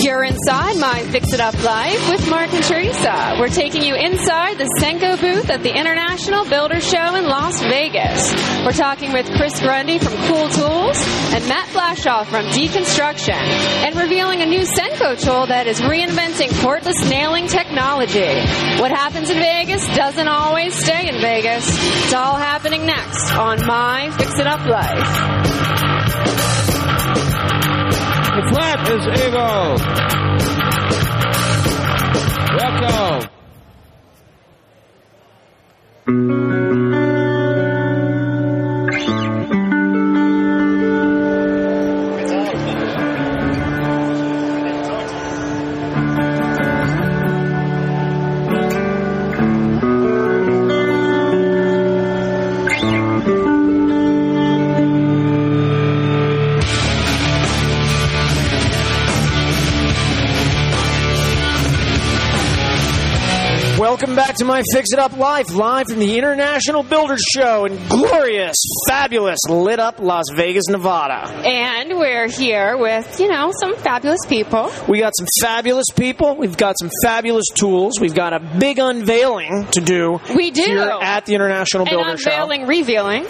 You're inside My Fix-It-Up Life with Mark and Teresa. We're taking you inside the Senko booth at the International Builder Show in Las Vegas. We're talking with Chris Grundy from Cool Tools and Matt Flashoff from Deconstruction, and revealing a new Senko tool that is reinventing cordless nailing technology. What happens in Vegas doesn't always stay in Vegas. It's all happening next on My Fix-It-Up Life. The flap is able. Welcome. Welcome back to My Fix-It-Up Life, live from the International Builders Show in glorious, fabulous, lit-up Las Vegas, Nevada. And we're here with, some fabulous people. We got some fabulous people. We've got some fabulous tools. We've got a big unveiling to do. We do. Here at the International Builders Show. Unveiling, revealing.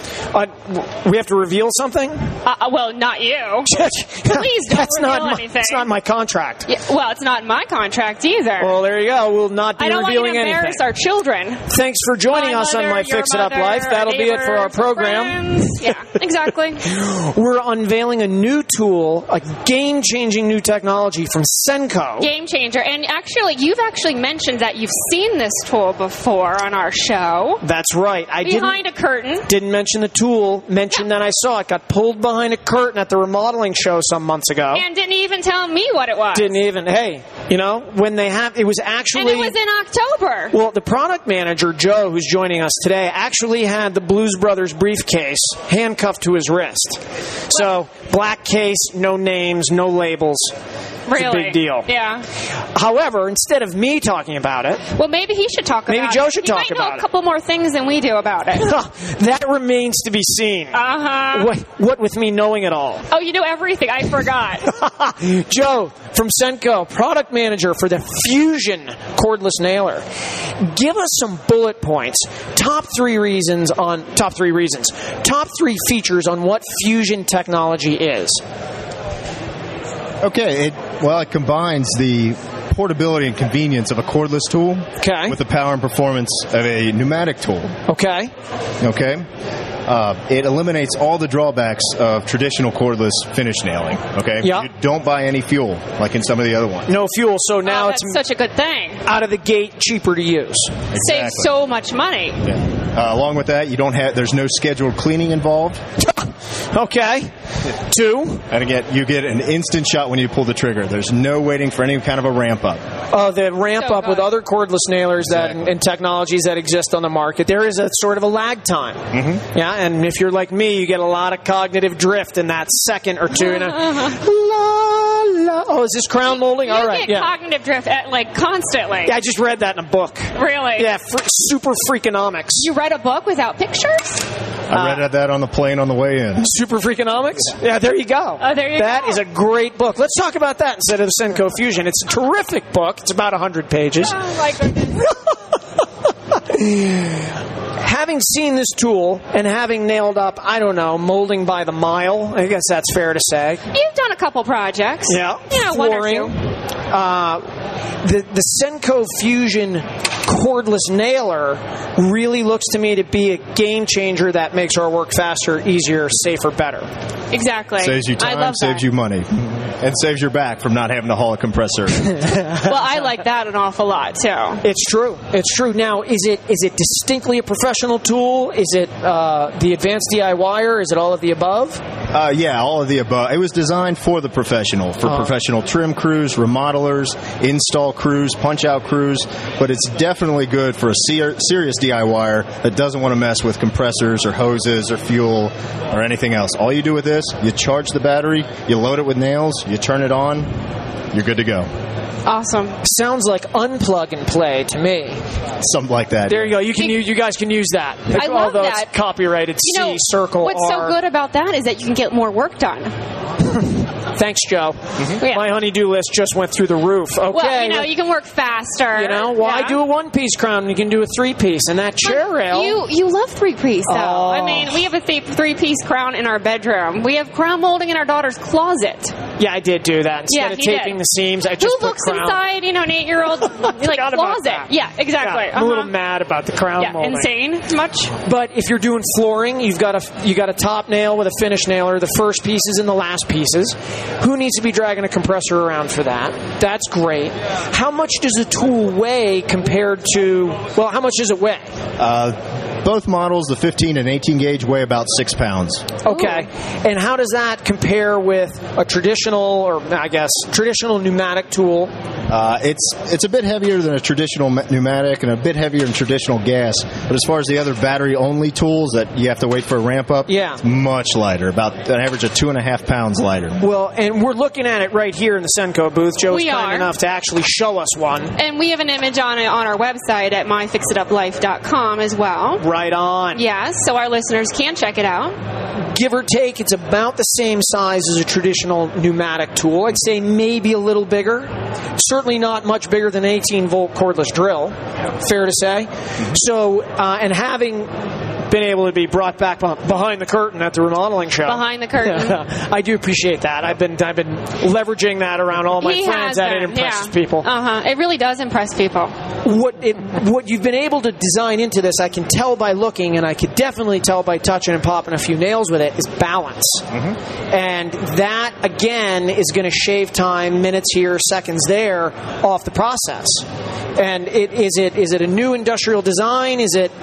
We have to reveal something? Well, not you. Please don't reveal anything. It's not my contract. Yeah, well, it's not in my contract either. Well, there you go. We'll not be revealing anything. Embarrass our children. Thanks for joining us on My Fix-It-Up Life. That'll be it for our program. Yeah, exactly. We're unveiling a new tool, a game-changing new technology from Senko. Game changer. And actually, you've actually mentioned that you've seen this tool before on our show. That's right. Behind a curtain. Didn't mention the tool. Mentioned that I saw it. Got pulled behind a curtain at the remodeling show some months ago. And didn't even tell me what it was. Didn't even. Hey, when they have, it was actually. And it was in October. Well, the product manager, Joe, who's joining us today, actually had the Blues Brothers briefcase handcuffed to his wrist. So, black case, no names, no labels. It's a big deal. Yeah. However, instead of me talking about it... Well, maybe he should talk about it. Maybe Joe should talk about it. He might know a couple more things than we do about it. That remains to be seen. Uh-huh. What with me knowing it all? Oh, you know everything. I forgot. Joe from Senko, product manager for the Fusion cordless nailer. Give us some bullet points. Top three features on what Fusion technology is. Okay, it combines the portability and convenience of a cordless tool with the power and performance of a pneumatic tool. Okay. It eliminates all the drawbacks of traditional cordless finish nailing. Okay. Yep. You don't buy any fuel like in some of the other ones. No fuel, so now that's such a good thing. Out of the gate, cheaper to use. Exactly. Saves so much money. Yeah. Along with that, there's no scheduled cleaning involved. Okay. 2. And again, you get an instant shot when you pull the trigger. There's no waiting for any kind of a ramp up. The ramp up with other cordless nailers and technologies that exist on the market, there is a sort of a lag time. Mm-hmm. Yeah, and if you're like me, you get a lot of cognitive drift in that second or two. Oh, is this crown molding? All right. You get cognitive drift constantly. Yeah, I just read that in a book. Really? Yeah, super freakonomics. You read a book without pictures? I read that on the plane on the way in. Super Freakonomics? Yeah, there you go. Oh, there you go. That is a great book. Let's talk about that instead of the Senko Fusion. It's a terrific book. It's about 100 pages. Oh, my goodness. Having seen this tool and having nailed up, molding by the mile, I guess that's fair to say. You've done a couple projects. Yeah. Flooring. One or two. The Senko Fusion cordless nailer really looks to me to be a game changer that makes our work faster, easier, safer, better. Exactly. Saves you time, saves you money, and saves your back from not having to haul a compressor. Well, I like that an awful lot, too. It's true. Now, is it distinctly a professional tool? Is it the advanced DIYer? Is it all of the above? Yeah, all of the above. It was designed for the professional, professional trim crews, remodelers, install crews, punch-out crews, but it's definitely good for a serious DIYer that doesn't want to mess with compressors or hoses or fuel or anything else. All you do with this, you charge the battery, you load it with nails, you turn it on, you're good to go. Awesome. Sounds like unplug and play to me. Something like that. There you go. You guys can use that. I love Although that. It's copyrighted C, circle, what's R. so good about that is that you can get more work done. Thanks, Joe. Yeah. My honey-do list just went through the roof. Okay. Well, you can work faster. Why do a one-piece crown when you can do a three-piece? And that chair rail... You love three-piece, though. Oh. I mean, we have a three-piece crown in our bedroom. We have crown molding in our daughter's closet. Yeah, I did do that. Instead of taping the seams, I just Who put looks crown. Inside, an 8-year-old closet? Yeah, exactly. Yeah, I'm a little mad about the crown molding. Insane much. But if you're doing flooring, you got a top nail with a finish nailer, the first pieces and the last pieces. Who needs to be dragging a compressor around for that? That's great. How much does a tool weigh compared to, well, how much does it weigh? Both models, the 15 and 18 gauge, weigh about 6 pounds. Okay. And how does that compare with a traditional pneumatic tool? It's a bit heavier than a traditional pneumatic and a bit heavier than traditional gas. But as far as the other battery-only tools that you have to wait for a ramp-up, it's much lighter, about an average of 2.5 pounds lighter. Well, and we're looking at it right here in the Senko booth. Joe's kind enough to actually show us one. And we have an image on it on our website at myfixituplife.com as well. Right on. Yes, so our listeners can check it out. Give or take, it's about the same size as a traditional pneumatic tool. I'd say maybe a little bigger. Certainly not much bigger than an 18-volt cordless drill. Fair to say. So, and having been able to be brought back behind the curtain at the remodeling show. Behind the curtain. I do appreciate that. I've been leveraging that around all my friends. That it impresses people. It really does impress people. What you've been able to design into this, I can tell by looking, and I could definitely tell by touching and popping a few nails with it, is balance. And that, again, is going to shave time, minutes here, seconds there, off the process. And is it a new industrial design?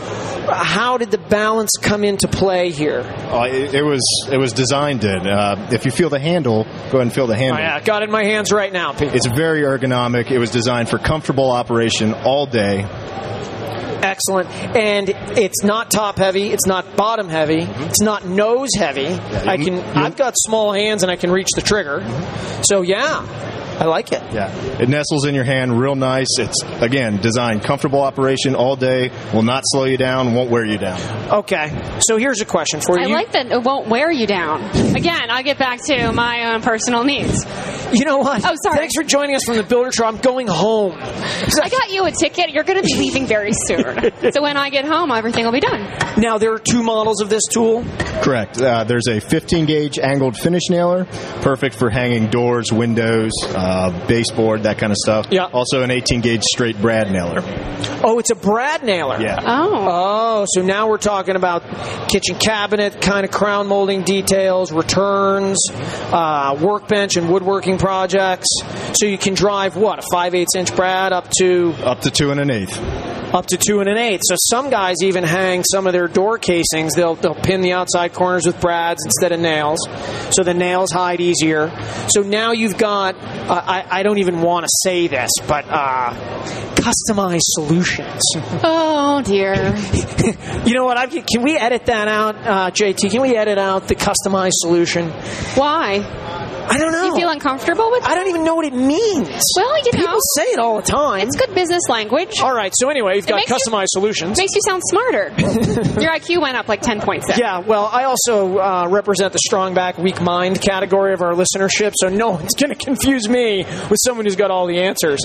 How did the balance come into play here? It was designed if you feel the handle, go ahead and feel the handle. Oh, yeah, got it in my hands right now, Pete. It's very ergonomic. It was designed for comfortable operation all day. Excellent. And it's not top heavy, it's not bottom heavy, it's not nose heavy. I've got small hands and I can reach the trigger. So I like it. Yeah. It nestles in your hand real nice. It's, again, designed comfortable operation all day, will not slow you down, won't wear you down. Okay. So here's a question for you. I like that it won't wear you down. Again, I'll get back to my own personal needs. You know what? Oh, sorry. Thanks for joining us from the Builder Show. I'm going home. I got you a ticket. You're going to be leaving very soon. So when I get home, everything will be done. Now, there are two models of this tool? Correct. There's a 15-gauge angled finish nailer, perfect for hanging doors, windows, baseboard, that kind of stuff. Yeah. Also an 18-gauge straight brad nailer. Oh, it's a brad nailer. Yeah. Oh, so now we're talking about kitchen cabinet kind of crown molding details, returns, workbench and woodworking projects. So you can drive, what, a 5/8-inch brad up to 2 1/8. Up to 2 1/8. So some guys even hang some of their door casings. They'll pin the outside corners with brads instead of nails, so the nails hide easier. So now you've got, I don't even want to say this, but customized solutions. Oh, dear. You know what? Can we edit that out, JT? Can we edit out the customized solution? Why? I don't know. You feel uncomfortable with it? I don't even know what it means. Well, people say it all the time. It's good business language. All right. So anyway, you've got customized solutions. Makes you sound smarter. Your IQ went up like 10 points there. Yeah. Well, I also represent the strong back, weak mind category of our listenership, so no one's going to confuse me with someone who's got all the answers.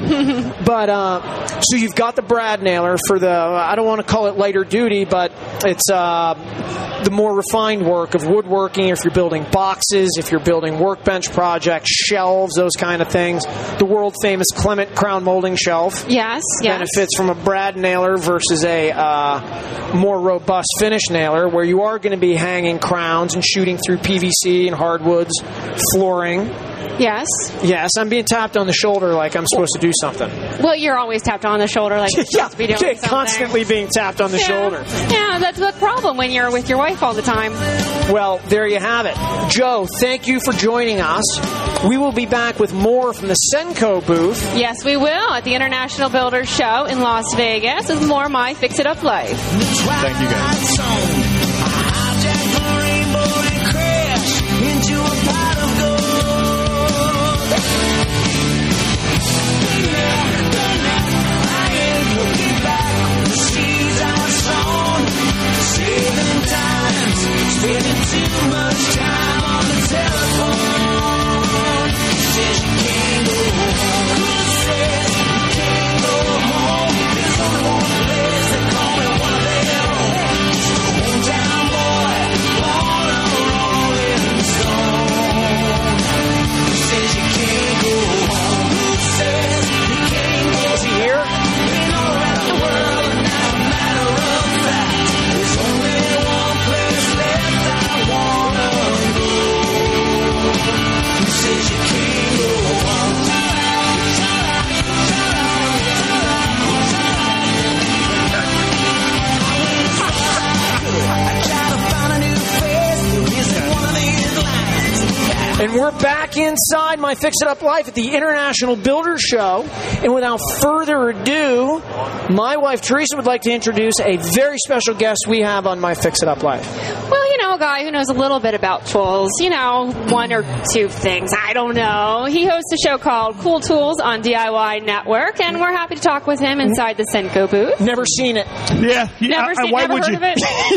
But so you've got the brad nailer for the, I don't want to call it lighter duty, but it's the more refined work of woodworking. If you're building boxes, if you're building workbench projects, shelves, those kind of things. The world famous Clement crown molding shelf. Yes. Benefits from a brad nailer versus a more robust finish nailer, where you are going to be hanging crowns and shooting through PVC and hardwoods, flooring. Yes. Yes, I'm being tapped on the shoulder like I'm supposed to do something. Well, you're always tapped on the shoulder like you're supposed to be doing something. Constantly being tapped on the shoulder. Yeah, that's the problem when you're with your wife all the time. Well, there you have it. Joe, thank you for joining us. We will be back with more from the Senko booth. Yes, we will, at the International Builders Show in Las Vegas with more My Fix It Up Life. Thank you, guys. Spending too much time on the telephone. We're back inside my Fix It Up Life at the International Builders Show. And without further ado, my wife Teresa would like to introduce a very special guest we have on my Fix It Up Life. Well, a guy who knows a little bit about tools, one or two things, I don't know. He hosts a show called Cool Tools on DIY Network, and we're happy to talk with him inside the Senko booth. Never seen it. Yeah. Never would heard you? of it?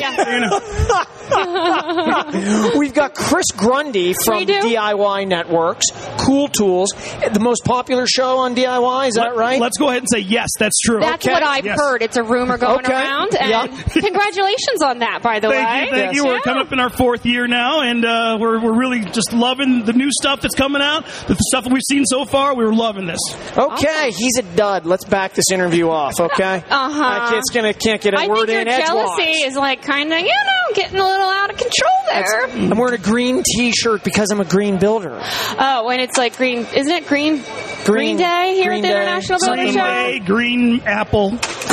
Yeah. We've got Chris Grundy from DIY Networks, Cool Tools, the most popular show on DIY, is that right? Let's go ahead and say yes, that's true. That's what I've heard. It's a rumor going around, and congratulations on that, by the way. Thank you. We're coming up in our 4th year now, and we're really just loving the new stuff that's coming out. The stuff that we've seen so far, we're loving this. Okay, he's a dud. Let's back this interview off, okay? Can't get a word in edgewise. I think your jealousy is kind of, getting a little out of control there. I'm wearing a green T-shirt because I'm a green builder. Oh, and it's like green, isn't it Green Day here at the International Builder Show? Green Day, green apple.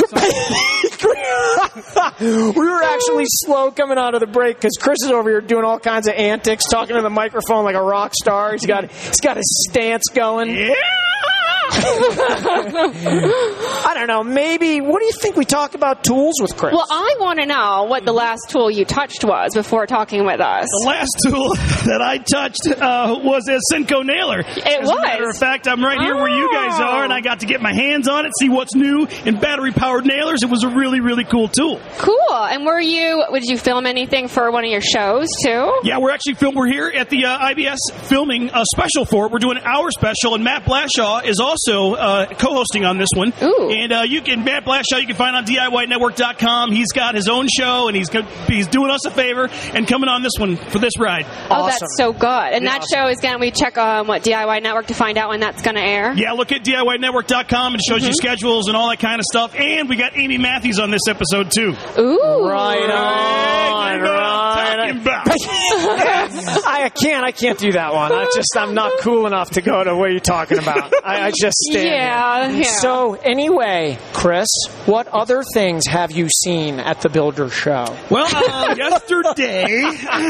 We were actually slow coming out of the break because Chris is over here doing all kinds of antics, talking to the microphone like a rock star. He's got his stance going. Yeah. I don't know. Maybe. What do you think we talk about tools with Chris? Well, I want to know what the last tool you touched was before talking with us. The last tool that I touched was a Senko nailer. As a matter of fact, I'm right here where you guys are, and I got to get my hands on it, see what's new in battery-powered nailers. It was a really, really cool tool. Cool. And did you film anything for one of your shows, too? Yeah, we're here at the IBS filming a special for it. We're doing our special, and Matt Blashaw is also co-hosting on this one. Ooh. And Matt Blashaw, you can find on DIYnetwork.com. He's got his own show, and he's doing us a favor and coming on this one for this ride. Oh, awesome. That's so good. And that show is going to, we check on DIY Network to find out when that's going to air? Yeah, look at DIYnetwork.com. It shows you schedules and all that kind of stuff. And we got Amy Matthews on this episode, too. Ooh. Right on. I can't do that one. I'm not cool enough to go to what you're talking about. I just stand here. So anyway, Chris, what other things have you seen at the Builder Show? Well, yesterday,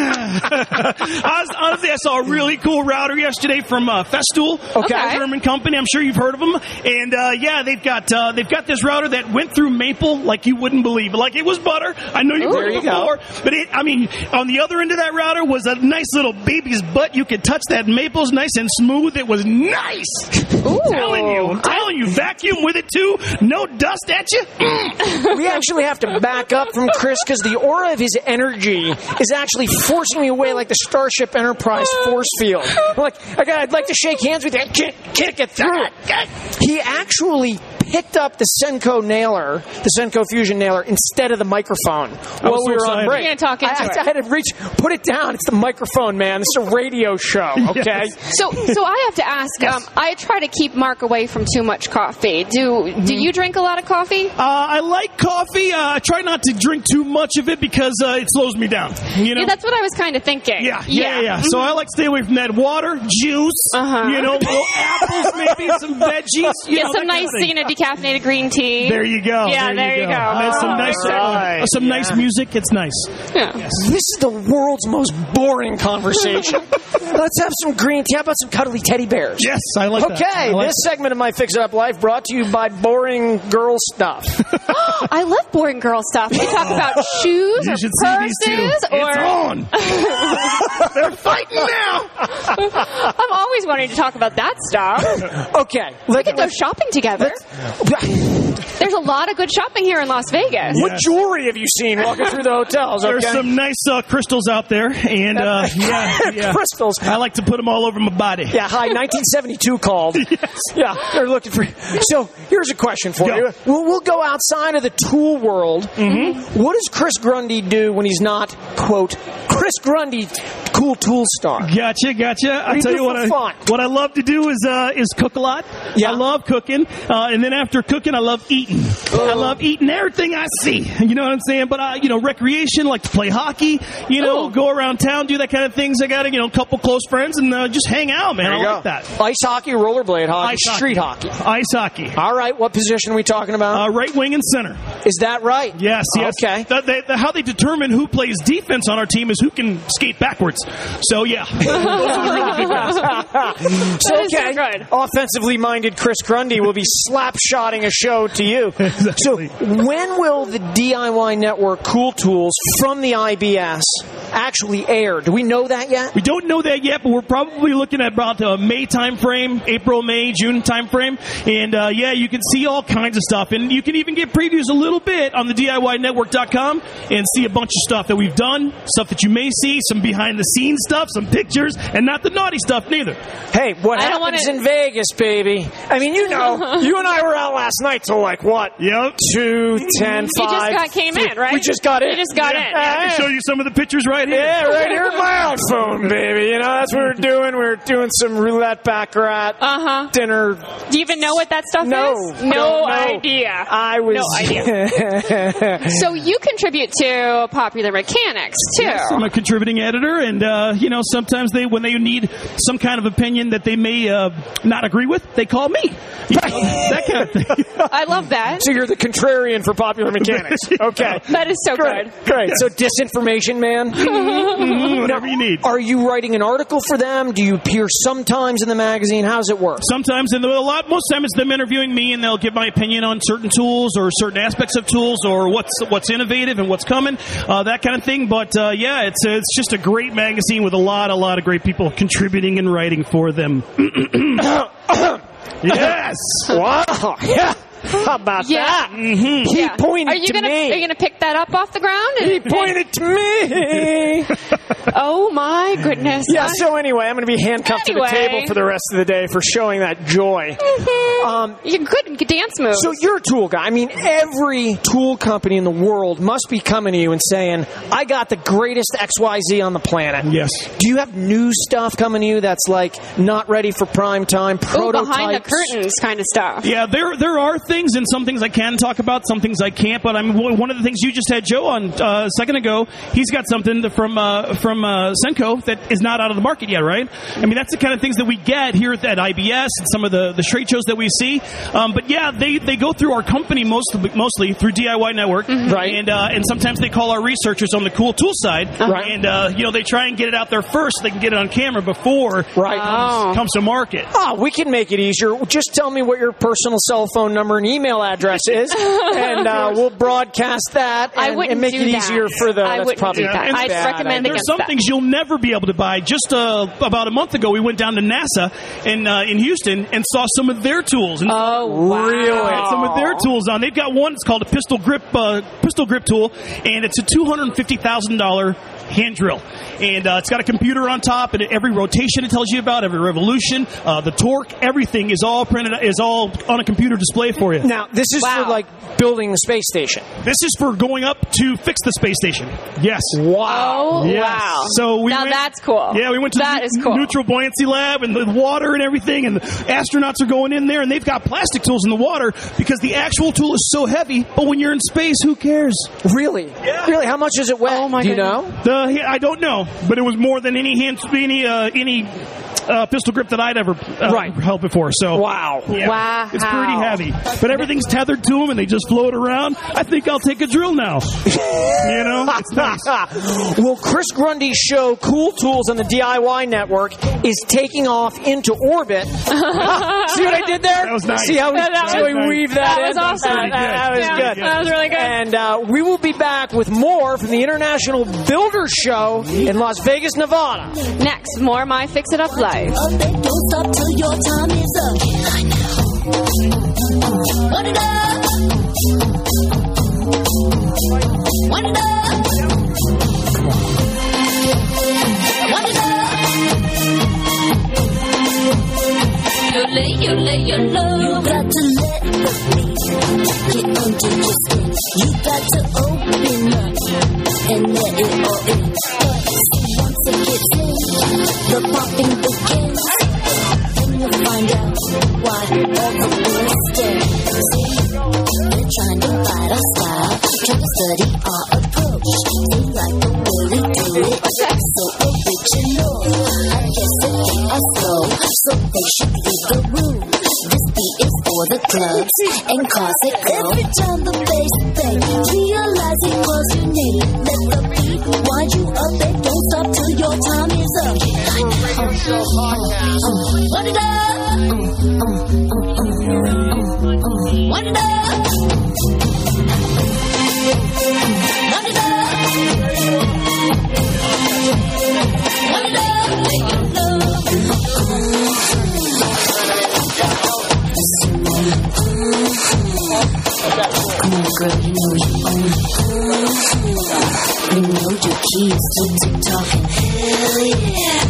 I saw a really cool router yesterday from Festool, a German company. I'm sure you've heard of them. And they've got this router that went through maple like you wouldn't believe. Like it was butter. I know you've heard it before, but on the other end of that router was a nice little baby's butt. You could touch that maple's nice and smooth. It was nice. Ooh. I'm telling you, vacuum with it too. No dust at you. We actually have to back up from Chris because the aura of his energy is actually forcing me away like the Starship Enterprise force field. I'd like to shake hands with you. I can't get through it. He actually picked up the Senko nailer, the Senko Fusion nailer, instead of the microphone while we were on break. You're going to talk into it. I had to put it down. It's the microphone, man. It's a radio show, okay? Yes. So I have to ask, I try to keep Mark away from too much coffee. Do you drink a lot of coffee? I like coffee. I try not to drink too much of it because it slows me down. Yeah, that's what I was kind of thinking. Yeah. So I like to stay away from that water, juice, little apples, maybe some veggies. Some nice, decaffeinated green tea. There you go. Yeah, there you go. There's some nice music. It's nice. Yeah. Yes. This is the world's most boring conversation. Let's have some green tea. How about some cuddly teddy bears? Yes, I like that. Okay, this segment of my Fix It Up Life brought to you by Boring Girl Stuff. I love boring girl stuff. We talk about shoes or purses or... It's on. They're fighting now. I'm always wanting to talk about that stuff. Okay. We could go shopping together. There's a lot of good shopping here in Las Vegas. What jewelry have you seen walking through the hotels? There's some nice crystals out there, and crystals. I like to put them all over my body. Yeah, hi, 1972 called. Yes. Yeah, they're looking for. So here's a question for you. We'll go outside of the tool world. Mm-hmm. What does Chris Grundy do when he's not, quote, Chris Grundy, cool tool star? Gotcha. I'll tell you what I love to do is cook a lot. Yeah. I love cooking, and then after cooking, I love eating. I love eating everything I see. You know what I'm saying? But recreation, like to play hockey. Go around town, do that kind of things. I got a couple close friends and just hang out, man. I like that. Ice hockey, rollerblade hockey, street hockey. Ice hockey. All right, what position are we talking about? Right wing and center. Is that right? Yes. Okay. How they determine who plays defense on our team is who can skate backwards. So, yeah. Those are the really good guys. So good. Offensively minded Chris Grundy will be slap-shotting a show to you. Exactly. So when will the DIY Network Cool Tools from the IBS actually air? Do we know that yet? We don't know that yet, but we're probably looking at about May time frame, April, May, June time frame. And, you can see all kinds of stuff. And you can even get previews a little bit on the DIYnetwork.com and see a bunch of stuff that we've done, stuff that you may see, some behind-the-scenes stuff, some pictures, and not the naughty stuff neither. Hey, what happens in Vegas, baby? I mean, you know, you and I were out last night till like, what? Yep. 2, 10, 5. came in, right? We just got in. You just got in. I can show you some of the pictures right here. Yeah, right here on my iPhone, baby. You know, that's what we're doing. We're doing some roulette baccarat dinner. Do you even know what that stuff is? No idea. I was... No idea. So you contribute to Popular Mechanics, too. Yes, I'm a contributing editor, and, sometimes when they need some kind of opinion that they may not agree with, they call me. That kind of thing. I love that. So you're the contrarian for Popular Mechanics. Okay. That is so good. Great. Yes. So disinformation man? Whatever you need. Are you writing an article for them? Do you appear sometimes in the magazine? How does it work? Sometimes, and most times it's them interviewing me, and they'll give my opinion on certain tools or certain aspects of tools or what's innovative and what's coming, that kind of thing. But it's just a great magazine with a lot of great people contributing and writing for them. Yes. Wow. Yeah. How about that? Mm-hmm. He pointed to me. Are you going to pick that up off the ground? He pointed to me. Oh, my goodness. Yeah, so anyway, I'm going to be handcuffed to the table for the rest of the day for showing that joy. Mm-hmm. You're good dance moves. So you're a tool guy. I mean, every tool company in the world must be coming to you and saying, I got the greatest XYZ on the planet. Yes. Do you have new stuff coming to you that's like not ready for prime time, prototypes? Behind the curtains kind of stuff. Yeah, there are things, and some things I can talk about, some things I can't. But one of the things you just had Joe on a second ago. He's got something from Senko that is not out of the market yet, right? I mean, that's the kind of things that we get here at IBS and some of the trade shows that we see. But yeah, they go through our company mostly through DIY Network, right? And sometimes they call our researchers on the cool tool side, right? And they try and get it out there first so they can get it on camera before it comes to market. Oh, we can make it easier. Just tell me what your personal cell phone number and email address is, and we'll broadcast that and make it easier for the... I wouldn't do that. I'd recommend against that. There's some things you'll never be able to buy. Just about a month ago, we went down to NASA in Houston and saw some of their tools. Oh, wow. Really? Some of their tools on. They've got one. It's called a pistol grip tool, and it's a $250,000 hand drill. And it's got a computer on top, and every rotation it tells you about, every revolution, the torque, everything is all on a computer display for you. Now, this is for like building the space station. This is for going up to fix the space station. Yes. Wow. Oh, yes. wow. So that's cool. Yeah, we went to the neutral buoyancy lab and the water and everything, and the astronauts are going in there, and they've got plastic tools in the water because the actual tool is so heavy, but when you're in space, who cares? Really? Yeah. Really? How much is it weigh? Oh, my goodness. Do you know? I don't know, but it was more than any pistol grip that I'd ever held before. So wow. Yeah, wow. It's pretty heavy. But everything's tethered to them, and they just float around. I think I'll take a drill now. It's nice. Well, Chris Grundy's show, Cool Tools on the DIY Network, is taking off into orbit. See what I did there? That was nice. See how we weaved that in? That was awesome. That was good. That was really good. And we will be back with more from the International Builder Show in Las Vegas, Nevada. Next, more My Fix It Up Live. Oh, they don't stop till your time is up. I know. Run it up. Run it up. Run it up. You lay your love. You got to let the beat get under your skin. You got to open up and let it all in. But once it gets in, the popping begins. Then you'll find out why all the boys stare. See, they're trying to fight our style, trying to study our approach. They like the way we do it, so original. I guess that they are slow, so they should leave the room. This beat is for for the clubs and cars that go. Every time the bass bang, realize it was your name. Let the beat wind you up and don't stop till your time is up. Wind it up. Wind it up. Wind it Come on, girl, you know you own it. You know your keys to TikTok. Hell yeah.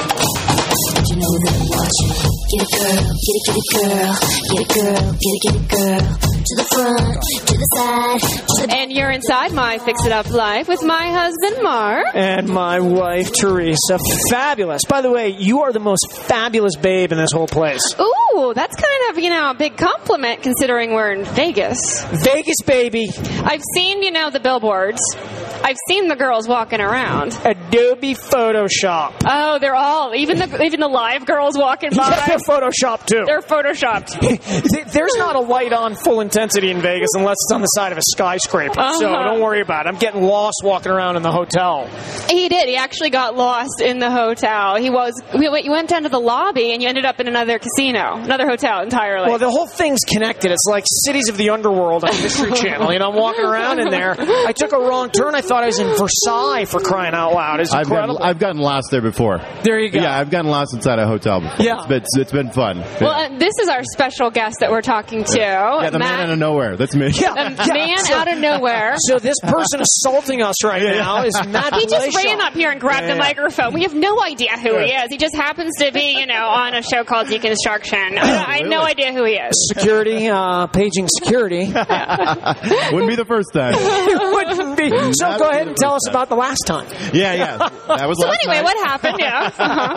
You know that I'm watching. Get it, girl. Get it, girl. Get it, girl. Get it, girl. To the front, to the side, to the... And you're inside my Fix It Up Life with my husband, Mark. And my wife, Teresa. Fabulous. By the way, you are the most fabulous babe in this whole place. Ooh, that's kind of, a big compliment considering we're in Vegas. Vegas, baby. I've seen, the billboards. I've seen the girls walking around. Adobe Photoshop. Oh, they're all, even the live girls walking by. Yeah, they're Photoshopped, too. They're Photoshopped. There's not a light on full intensity in Vegas unless it's on the side of a skyscraper. So don't worry about it. I'm getting lost walking around in the hotel. He did. He actually got lost in the hotel. You went down to the lobby and you ended up in another casino, another hotel entirely. Well, the whole thing's connected. It's like Cities of the Underworld on History Channel. I'm walking around in there. I took a wrong turn. I thought I was in Versailles, for crying out loud. It's incredible. I've gotten lost there before. There you go. Yeah, I've gotten lost inside a hotel before. Yeah. It's been fun. Well, this is our special guest that we're talking to. Yeah, the man out of nowhere. That's me. The man out of nowhere. So this person assaulting us right now is Matt He just Blashaw. ran up here and grabbed the microphone. We have no idea who he is. He just happens to be, on a show called Deconstruction. I have no idea who he is. Security, paging security. Wouldn't be the first time. It wouldn't be. So go ahead and tell us about the last time. Yeah. That was last anyway, night. what happened? Yeah.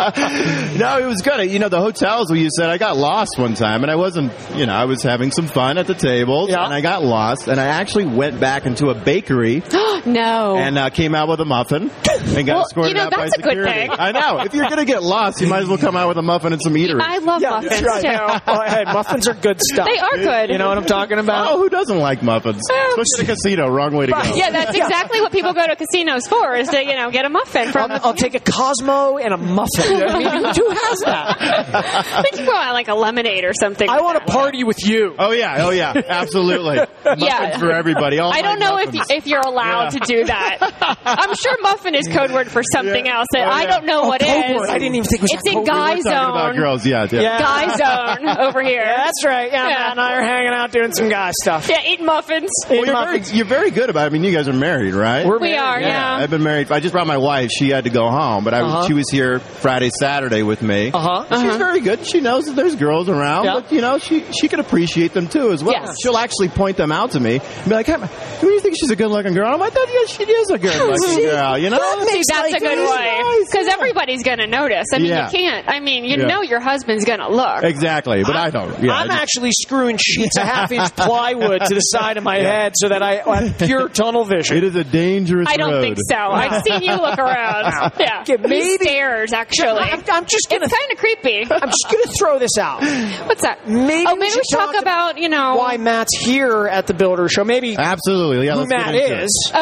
No, it was good. The hotels where you said I got lost one time, and I wasn't, I was having some fun at the tables, and I got lost, and I actually went back into a bakery. No. And came out with a muffin and got escorted out by that's a good security. thing. I know. If you're going to get lost, you might as well come out with a muffin and some eatery. I love muffins, that's right. too. Hey, muffins are good stuff. They are good. You know what I'm talking about? Oh, who doesn't like muffins? Especially at a casino. Wrong way to go. Yeah, that's exactly what people go to casinos for, is to, get a muffin from I'll take a Cosmo and a muffin. Who has that? I think you want like a lemonade or something. I want to party with you. Oh, yeah. Absolutely. Muffins for everybody. I don't know if you're allowed to do that. I'm sure muffin is code word for something else that I don't know what code is. word. I didn't even think it was It's in Guy We're talking about Zone. girls, yeah. Guy Zone over here. Yeah, that's right. Yeah, Matt and I are hanging out doing some guy stuff. Yeah, eating muffins. You're very good about it. I mean, you guys are married, right? We are, yeah. I've been married. I just brought my wife. She had to go home, but she was here Friday, Saturday with me. She's very good. She knows that there's girls around, but she can appreciate them too as well. Yes. She'll actually point them out to me and be like, "Hey, who do you think she's a good-looking girl?" I'm like, "Yeah, she is a good-looking girl." That's a good way. Because everybody's going to notice. I mean, you can't. I mean, you know your husband's going to look. Exactly, but I don't. Yeah, I'm actually screwing sheets of half-inch plywood to the side of my head so that I have pure tunnel vision. It is a dangerous road. I don't think so. I've seen you look around. Yeah. He stares, actually. I'm just gonna. It's kind of creepy. I'm just going to throw this out. What's that? Maybe we should talk about, why Matt's here at the Builder Show. Maybe absolutely. Yeah, who Matt is.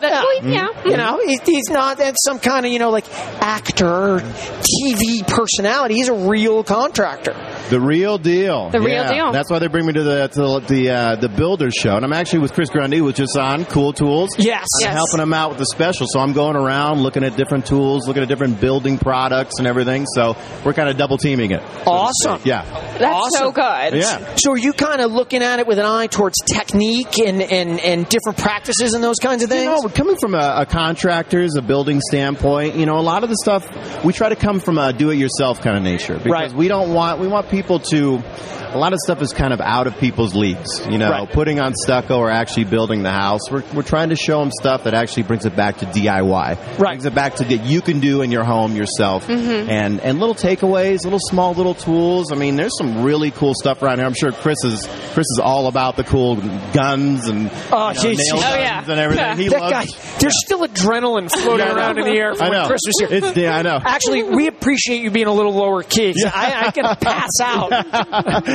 He's not some kind of actor or TV personality. He's a real contractor. The real deal. The real deal. That's why they bring me to the Builder Show, and I'm actually with Chris Grundy, which is on Cool Tools. Yes. I'm helping him out with the special, so I'm going around looking at different tools, looking at different building products and everything. So we're kind of double teaming it. Awesome. Yeah. That's so good. Yeah. So are you kind of looking at it with an eye towards technique and different practices and those kinds of things? We're coming from a contractor's, a building standpoint. A lot of the stuff, we try to come from a do-it-yourself kind of nature. Because we want people to, a lot of stuff is kind of out of people's leagues. Putting on stucco or actually building the house. We're trying to show them stuff that actually brings it back to DIY. Brings it back to that you can do in your home yourself. Mm-hmm. And little takeaways, small little tools. I mean, there's some really cool stuff around here. I'm sure Chris is all about the cool guns and nail guns and everything. He loves guy. There's still adrenaline floating around in the air from when Chris was here. I know. Actually, we appreciate you being a little lower key. I can pass out.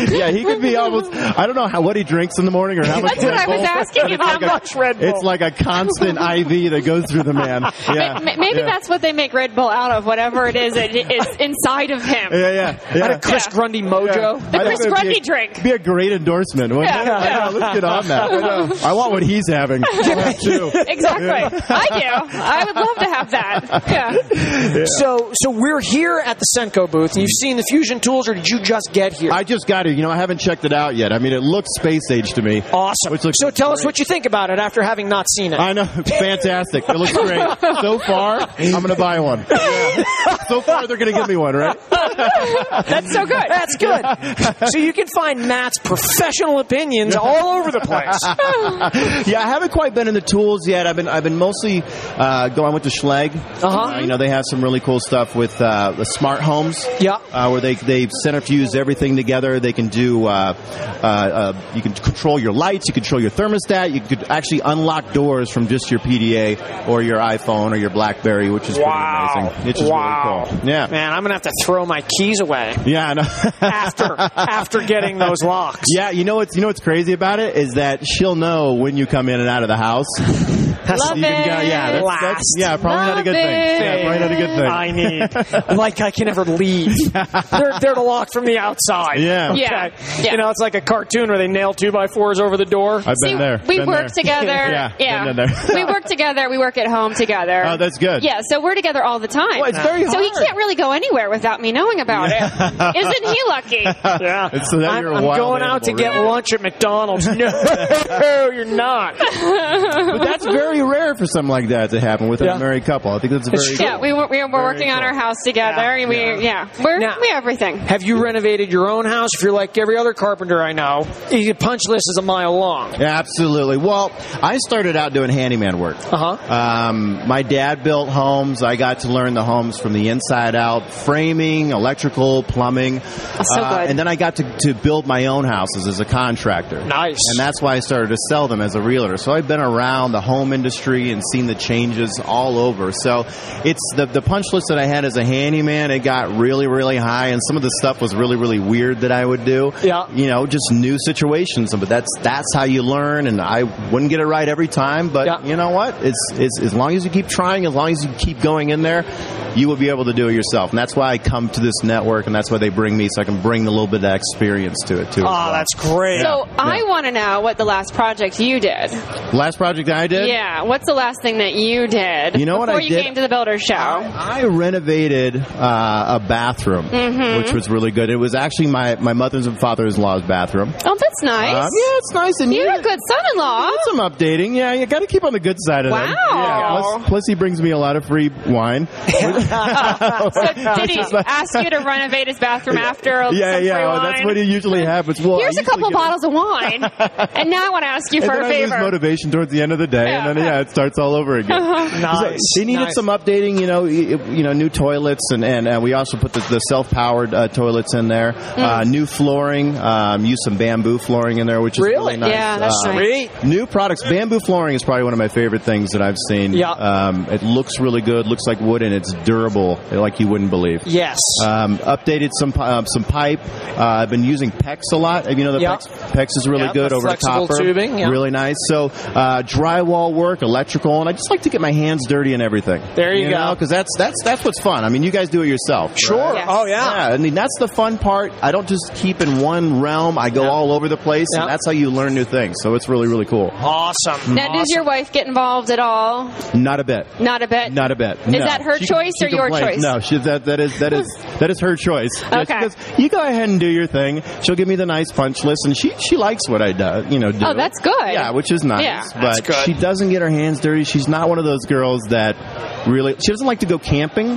Yeah, he could be almost. I don't know what he drinks in the morning or how much. That's what I was asking him. How much Red Bull? It's like a constant IV that goes through the man. Yeah, Maybe that's what they make Red Bull out of. Whatever it is inside of him. Yeah. Out of Chris Grundy mojo. The Chris Grundy drink. Be a great endorsement. Wouldn't it? Yeah. Let's get on that. I want what he's having too. Exactly. I do. I would love to have that. Yeah. So we're here at the Senko booth. You've seen the Fusion tools, or did you just get here? I just got it. I haven't checked it out yet. I mean, it looks space age to me. Awesome. So tell us what you think about it after having not seen it. I know. It's fantastic. It looks great. So far, I'm going to buy one. So far, they're going to give me one, right? That's so good. That's good. So you can find Matt's professional opinions all over the place. Yeah, I haven't quite been in the tools yet. I've been mostly going with the Schlage. They have some really cool stuff with the smart homes. Yeah. Where they centrifuge everything together. They can do you can control your lights, you control your thermostat, you could actually unlock doors from just your PDA or your iPhone or your BlackBerry, which is pretty amazing. Which is really cool. Yeah. Man, I'm gonna have to throw my keys away. Yeah, I know. after getting those locks. Yeah, you know what's crazy about it is that she'll know when you come in and out of the house. Love it. Probably not a good thing. Yeah, probably not a good thing. I need, like, I can never leave. They're locked from the outside. Yeah. Yeah. Okay. Yeah. It's like a cartoon where they nail 2x4s over the door. I've been there. We work together. Yeah. Been there. We work together. We work at home together. Oh, that's good. Yeah, so we're together all the time. Well, it's very hard. So he can't really go anywhere without me knowing about it. Isn't he lucky? Yeah. So I'm going out to get lunch at McDonald's. No, you're not. But that's very rare for something like that to happen with a married couple. I think that's very cool. Yeah, we're working on our house together. And we have everything. Have you renovated your own house? If you're like every other carpenter I know, your punch list is a mile long. Yeah, absolutely. Well, I started out doing handyman work. My dad built homes. I got to learn the homes from the inside out, framing, electrical, plumbing. That's so good. And then I got to build my own houses as a contractor. Nice. And that's why I started to sell them as a realtor. So I've been around the home industry and seen the changes all over. So it's the punch list that I had as a handyman, it got really, really high, and some of the stuff was really, really weird that I would do. Yeah. Just new situations. But that's how you learn, and I wouldn't get it right every time, but you know what? It's as long as you keep trying, as long as you keep going in there, you will be able to do it yourself. And that's why I come to this network, and that's why they bring me, so I can bring a little bit of that experience to it, too. Oh, that's great. So I want to know what the last project you did. Last project I did? Yeah. What's the last thing that you did? You know what I did? Before you came to the Builder Show? I renovated a bathroom, which was really good. It was actually my mother's and father-in-law's bathroom. Oh, that's nice. Yeah, it's nice. And you're a good son-in-law. Some updating. Yeah, you got to keep on the good side of that. Wow. Yeah, plus he brings me a lot of free wine. So did he ask you to renovate his bathroom after some free wine? Well, that's what usually happens. Well, here's a couple bottles of wine, and now I want to ask you for a favor. I lose motivation towards the end of the day, and then it starts all over again. Nice. They needed some updating, new toilets, and we also put the self-powered toilets in there. New flooring, used some bamboo flooring in there, which is really nice. Yeah, that's nice. New products. Bamboo flooring is probably one of my favorite things that I've seen. Yeah. It looks really good, looks like wood, and it's durable, like you wouldn't believe. Yes. Updated some pipe. I've been using PEX a lot. The PEX? PEX is really good over flexible copper. Tubing. Really nice. So drywall work, electrical, and I just like to get my hands dirty and everything. There you go. Because that's what's fun. I mean, you guys do it yourself. Sure. Right? Yes. Oh, yeah. I mean, that's the fun part. I don't just keep in one realm. I go all over the place, and that's how you learn new things. So it's really, really cool. Awesome. Now, does your wife get involved at all? Not a bit. Not a bit? Not a bit. Is that her choice or your choice? No, that is her choice. Okay. She goes, you go ahead and do your thing. She'll give me the nice punch list, and she likes what I do. Oh, that's good. Yeah, which is nice. Yeah. But good. she doesn't get her hands dirty. She's not one of those girls that really. She doesn't like to go camping.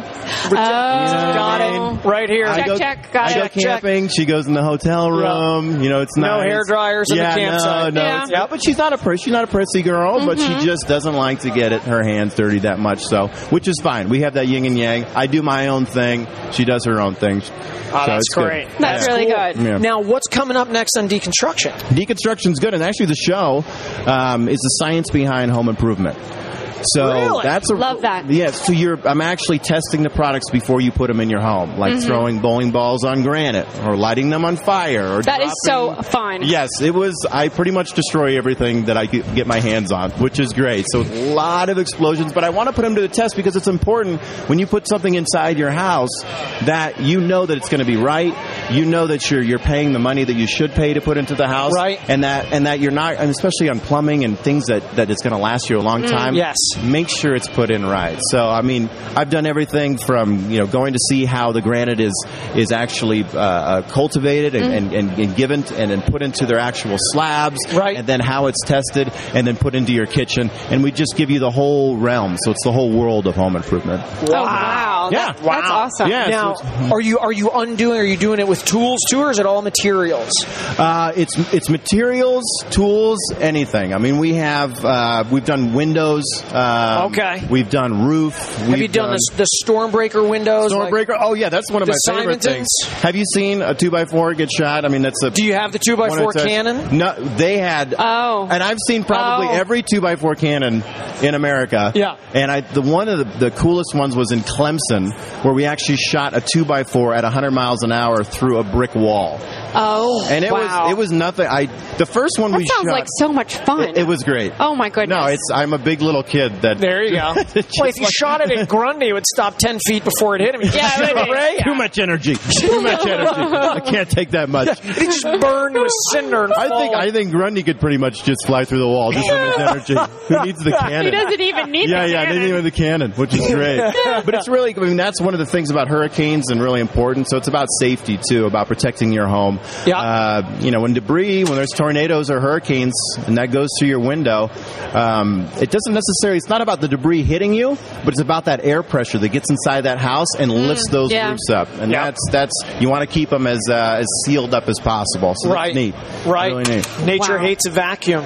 Got it. Right here. Check. Got I go it. camping. She goes in the hotel room. It's no nice. hair dryers in the campsite. No. Yeah. But she's not a prissy girl. But she just doesn't like to get her hands dirty that much. So, which is fine. We have that yin and yang. I do my own thing. She does her own thing. Oh, that's great. Good. That's really good. Yeah. Now, what's coming up next on Deconstruction? Deconstruction's good, and actually the show is the science behind home improvement. So Really? that's Love that. Yes. So I'm actually testing the products before you put them in your home, like throwing bowling balls on granite or lighting them on fire. Or That is so fun. Yes, it was. I pretty much destroy everything that I could get my hands on, which is great. So a lot of explosions, but I want to put them to the test because it's important when you put something inside your house that you know that it's going to be right. You know that you're paying the money that you should pay to put into the house, right? And that you're not, and especially on plumbing and things that it's going to last you a long time. Yes. Make sure it's put in right. So I mean, I've done everything from going to see how the granite is actually cultivated and given and then put into their actual slabs, right? And then how it's tested and then put into your kitchen, and we just give you the whole realm. So it's the whole world of home improvement. Oh, wow. Yeah. That's awesome. Yeah, now, are you doing it with tools too, or is it all materials? It's materials, tools, anything. I mean, we've done windows. Okay. We've done roof. Have you done the Stormbreaker windows? Stormbreaker? Oh yeah, that's one of my favorite things. Have you seen a 2x4 get shot? I mean, that's a. Do you have the 2x4 cannon? No, they had. Oh. And I've seen probably every 2x4 cannon in America. Yeah. And one of the coolest ones was in Clemson, where we actually shot a 2x4 at 100 miles an hour through a brick wall. Oh, and it was nothing. The first one we shot. That sounds like so much fun. It was great. Oh my goodness. No, I'm a big little kid. There you go. Well, if you shot it at Grundy, it would stop 10 feet before it hit him. Too much energy. Too much energy. I can't take that much. It just burned to a cinder. And I think Grundy could pretty much just fly through the wall just from his energy. Who needs the cannon? He doesn't even need the cannon. Yeah, they didn't even the cannon, which is great. But it's really, that's one of the things about hurricanes and really important. So it's about safety too, about protecting your home. Yeah. When there's tornadoes or hurricanes, and that goes through your window, it doesn't necessarily. It's not about the debris hitting you, but it's about that air pressure that gets inside that house and lifts those roofs up. And that's you want to keep them as sealed up as possible. So that's neat. Right. Really neat. Nature hates a vacuum.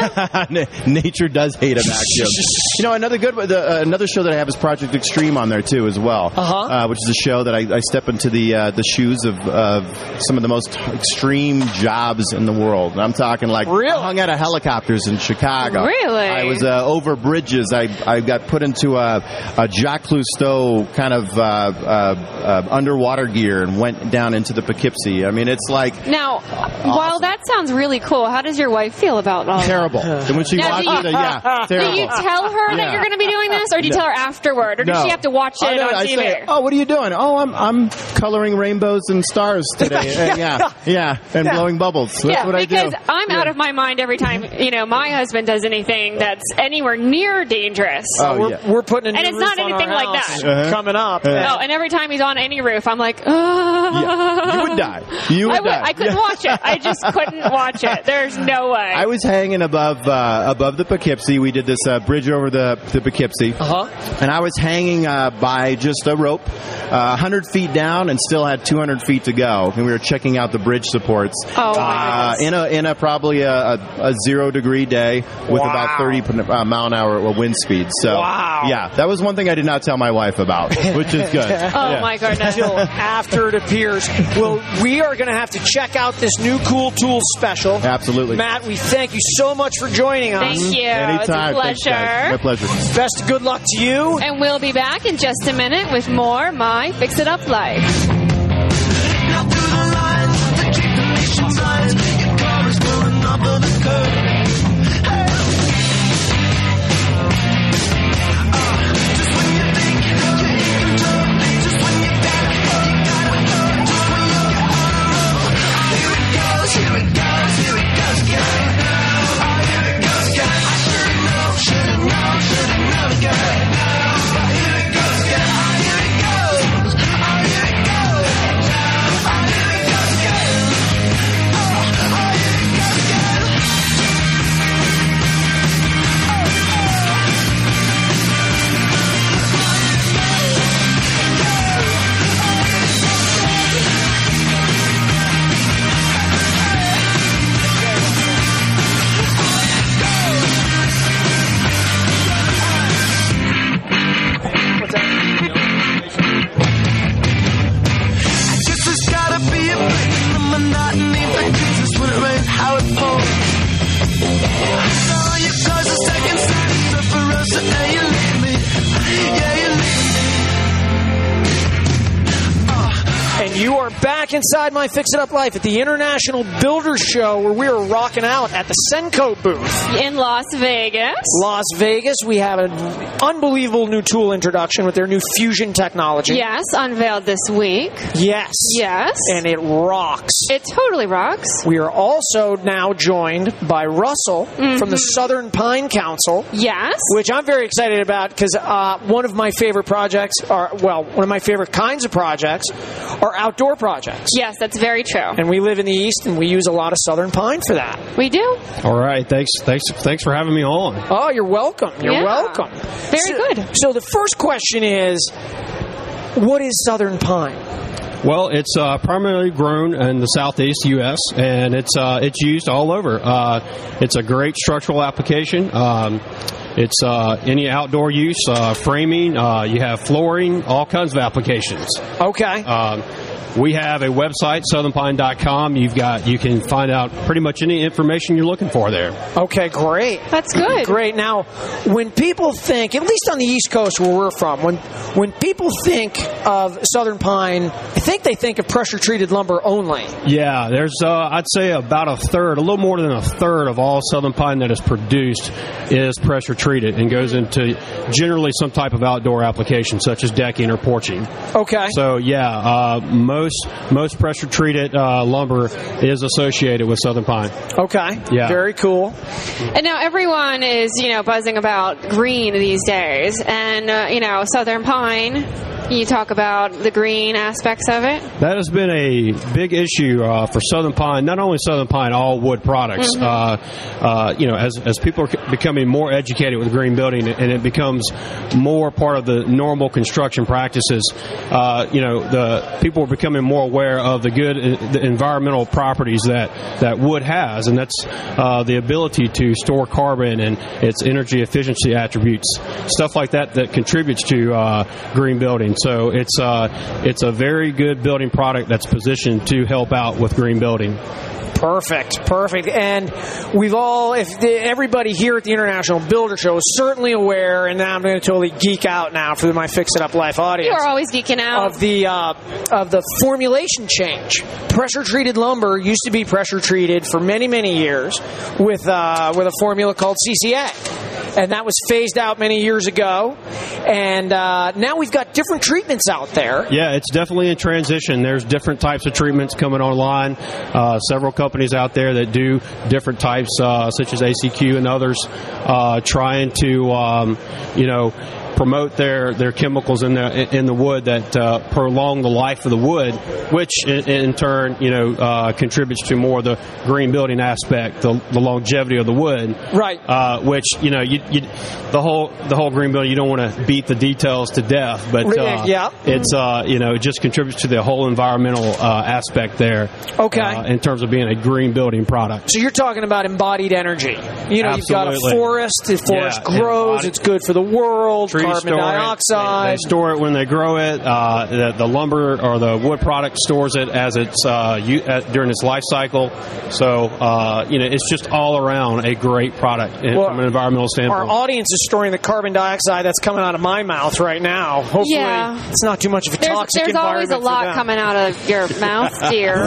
Nature does hate a vacuum. Another show that I have is Project Extreme on there too as well. Which is a show that I step into the shoes of some of the most extreme jobs in the world. And I'm talking like I hung out of helicopters in Chicago. Really? I was over bridges. I got put into a Jacques Cousteau kind of underwater gear and went down into the Poughkeepsie. I mean, it's like now. Awesome. While that sounds really cool, how does your wife feel about all terrible? And when she watches it, terrible. Do you tell her that you're going to be doing this, or do you tell her afterward, or does she have to watch it on TV? Say, what are you doing? Oh, I'm coloring rainbows and stars today. And blowing bubbles. That's what I do. Because I'm out of my mind every time my husband does anything that's anywhere near dangerous. We're putting a new and it's roof not on anything our like house that coming up. And every time he's on any roof, I'm like, you would die. I couldn't watch it. I just couldn't watch it. There's no way. I was hanging above the Poughkeepsie. We did this bridge over the Poughkeepsie, and I was hanging by just a rope, 100 feet down, and still had 200 feet to go. And we were checking out the bridge supports. In a probably a 0 degree day with about 30 mile an hour wind speed. So that was one thing I did not tell my wife about, which is good. My goodness. Until after it appears. Well, we are going to have to check out this new Cool Tools special. Absolutely. Matt, we thank you so much for joining us. Thank you. Anytime. It's a pleasure. My pleasure. Best of good luck to you. And we'll be back in just a minute with more My Fix It Up Life. Now through the lines that keep the nation's eyes, your car is pulling up on the curb. Just when you think you can jump, just when you got it, you gotta go. Just when you get on the road, here it goes again. Here it goes again. I should've known again. But here it goes again. Here it goes. Here it goes. Here it goes again. Here it goes again. You are back inside My Fix-It-Up Life at the International Builders Show, where we are rocking out at the Senco booth. In Las Vegas. Las Vegas, we have an unbelievable new tool introduction with their new Fusion technology. Yes, unveiled this week. Yes. Yes. And it rocks. It totally rocks. We are also now joined by Russell from the Southern Pine Council. Yes. Which I'm very excited about because one of my favorite projects one of my favorite kinds of projects are outdoor projects. Yes, that's very true. And we live in the East, and we use a lot of Southern Pine for that. We do. All right. Thanks for having me on. Oh, you're welcome. You're welcome. Very good. So the first question is, what is Southern Pine? Well, it's primarily grown in the southeast U.S., and it's used all over. It's a great structural application. It's any outdoor use, framing, you have flooring, all kinds of applications. Okay. We have a website, southernpine.com. You can find out pretty much any information you're looking for there. Okay, great. That's good. Great. Now, when people think, at least on the East Coast where we're from, when people think of Southern Pine, I think they think of pressure-treated lumber only. Yeah, there's, I'd say about a little more than a third of all Southern Pine that is produced is pressure-treated and goes into generally some type of outdoor application, such as decking or porching. Okay. So, yeah, most pressure-treated lumber is associated with Southern Pine. Okay. Yeah. Very cool. And now everyone is, buzzing about green these days. And, Southern Pine, can you talk about the green aspects of it? That has been a big issue for Southern Pine, not only Southern Pine, all wood products. As people are becoming more educated with green building and it becomes more part of the normal construction practices, the people are becoming more aware of the good the environmental properties that wood has, and that's the ability to store carbon and its energy efficiency attributes, stuff like that contributes to green building. So it's a very good building product that's positioned to help out with green building. Perfect. And everybody here at the International Builder Show is certainly aware, and now I'm going to totally geek out now for my Fix-It-Up Life audience. You are always geeking out. Of the formulation change. Pressure-treated lumber used to be pressure-treated for many, many years with a formula called CCA. And that was phased out many years ago. And now we've got different treatments out there. Yeah, it's definitely in transition. There's different types of treatments coming online. Several companies out there that do different types, such as ACQ and others, trying to, promote their chemicals in the wood that prolong the life of the wood, which in turn contributes to more of the green building aspect, the longevity of the wood. Right. Which the whole green building, you don't want to beat the details to death, but it's it just contributes to the whole environmental aspect there. Okay. In terms of being a green building product. So you're talking about embodied energy. You've got a forest. The forest grows. It's good for the world. Trees carbon dioxide. They store it when they grow it. The lumber or the wood product stores it as it's during its life cycle. So it's just all around a great product from an environmental standpoint. Our audience is storing the carbon dioxide that's coming out of my mouth right now. Hopefully, it's not too much of a toxic environment. There's always a lot coming out of your mouth, dear.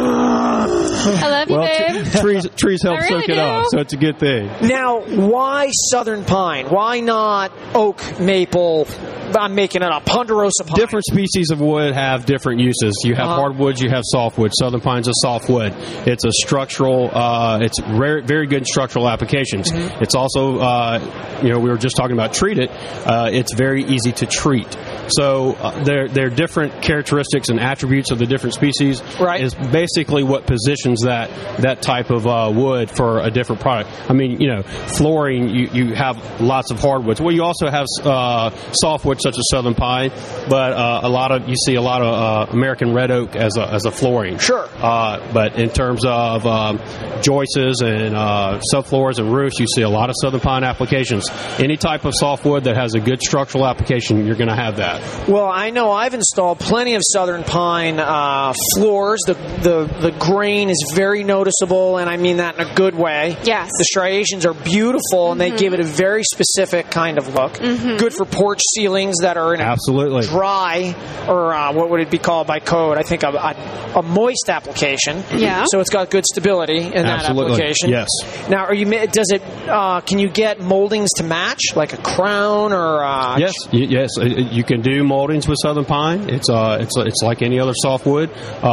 I love you, babe. Trees help soak it up, so it's a good thing. Now, why Southern Pine? Why not oak, maple? I'm making it up. Ponderosa pine. Different species of wood have different uses. You have hardwoods, you have softwood. Southern Pine's a softwood. It's a structural, it's very, very good structural applications. Mm-hmm. It's also, we were just talking about treated. It's very easy to treat. So there are different characteristics and attributes of the different species. Right. Is basically what positions that type of wood for a different product. I mean, flooring, you have lots of hardwoods. Well, you also have softwood such as Southern Pine, but you see a lot of American red oak as a flooring. Sure. But in terms of joists and subfloors and roofs, you see a lot of Southern Pine applications. Any type of softwood that has a good structural application, you're going to have that. that. Well, I know I've installed plenty of Southern Pine floors. The grain is very noticeable, and I mean that in a good way. Yes. The striations are beautiful, and they give it a very specific kind of look. Good for porch ceilings that are in a Absolutely. dry, or what would it be called by code? I think a moist application. Yeah. So it's got good stability in that Absolutely. application. Yes. Now, can you get moldings to match, like a crown or? Yes, you can do moldings with Southern Pine. It's like any other softwood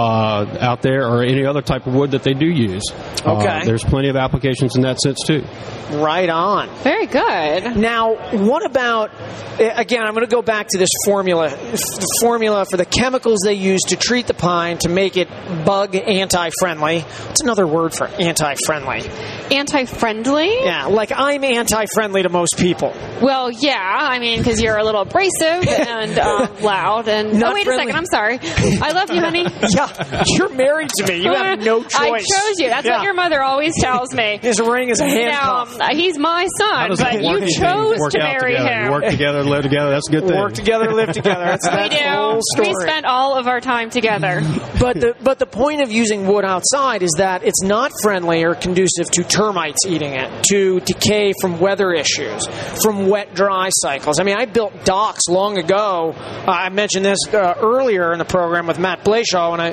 out there, or any other type of wood that they do use. Okay. There's plenty of applications in that sense too. Right on. Very good. Now, what about, again, I'm going to go back to this formula. The formula for the chemicals they use to treat the pine to make it bug anti-friendly. What's another word for anti-friendly? Anti-friendly? Yeah, like I'm anti-friendly to most people. Well, yeah. I mean, because you're a little abrasive and loud. And Not wait friendly. a second. I'm sorry. I love you, honey. Yeah, you're married to me. You have no choice. I chose you. That's what your mother always tells me. His ring is a handcuff. He's my son, but you chose to marry him. You work together, live together. That's a good thing. Work together, live together. That's We do. the whole story. We spent all of our time together. But the point of using wood outside is that it's not friendly or conducive to termites eating it, to decay from weather issues, from wet-dry cycles. I mean, I built docks long ago. I mentioned this earlier in the program with Matt Blashaw when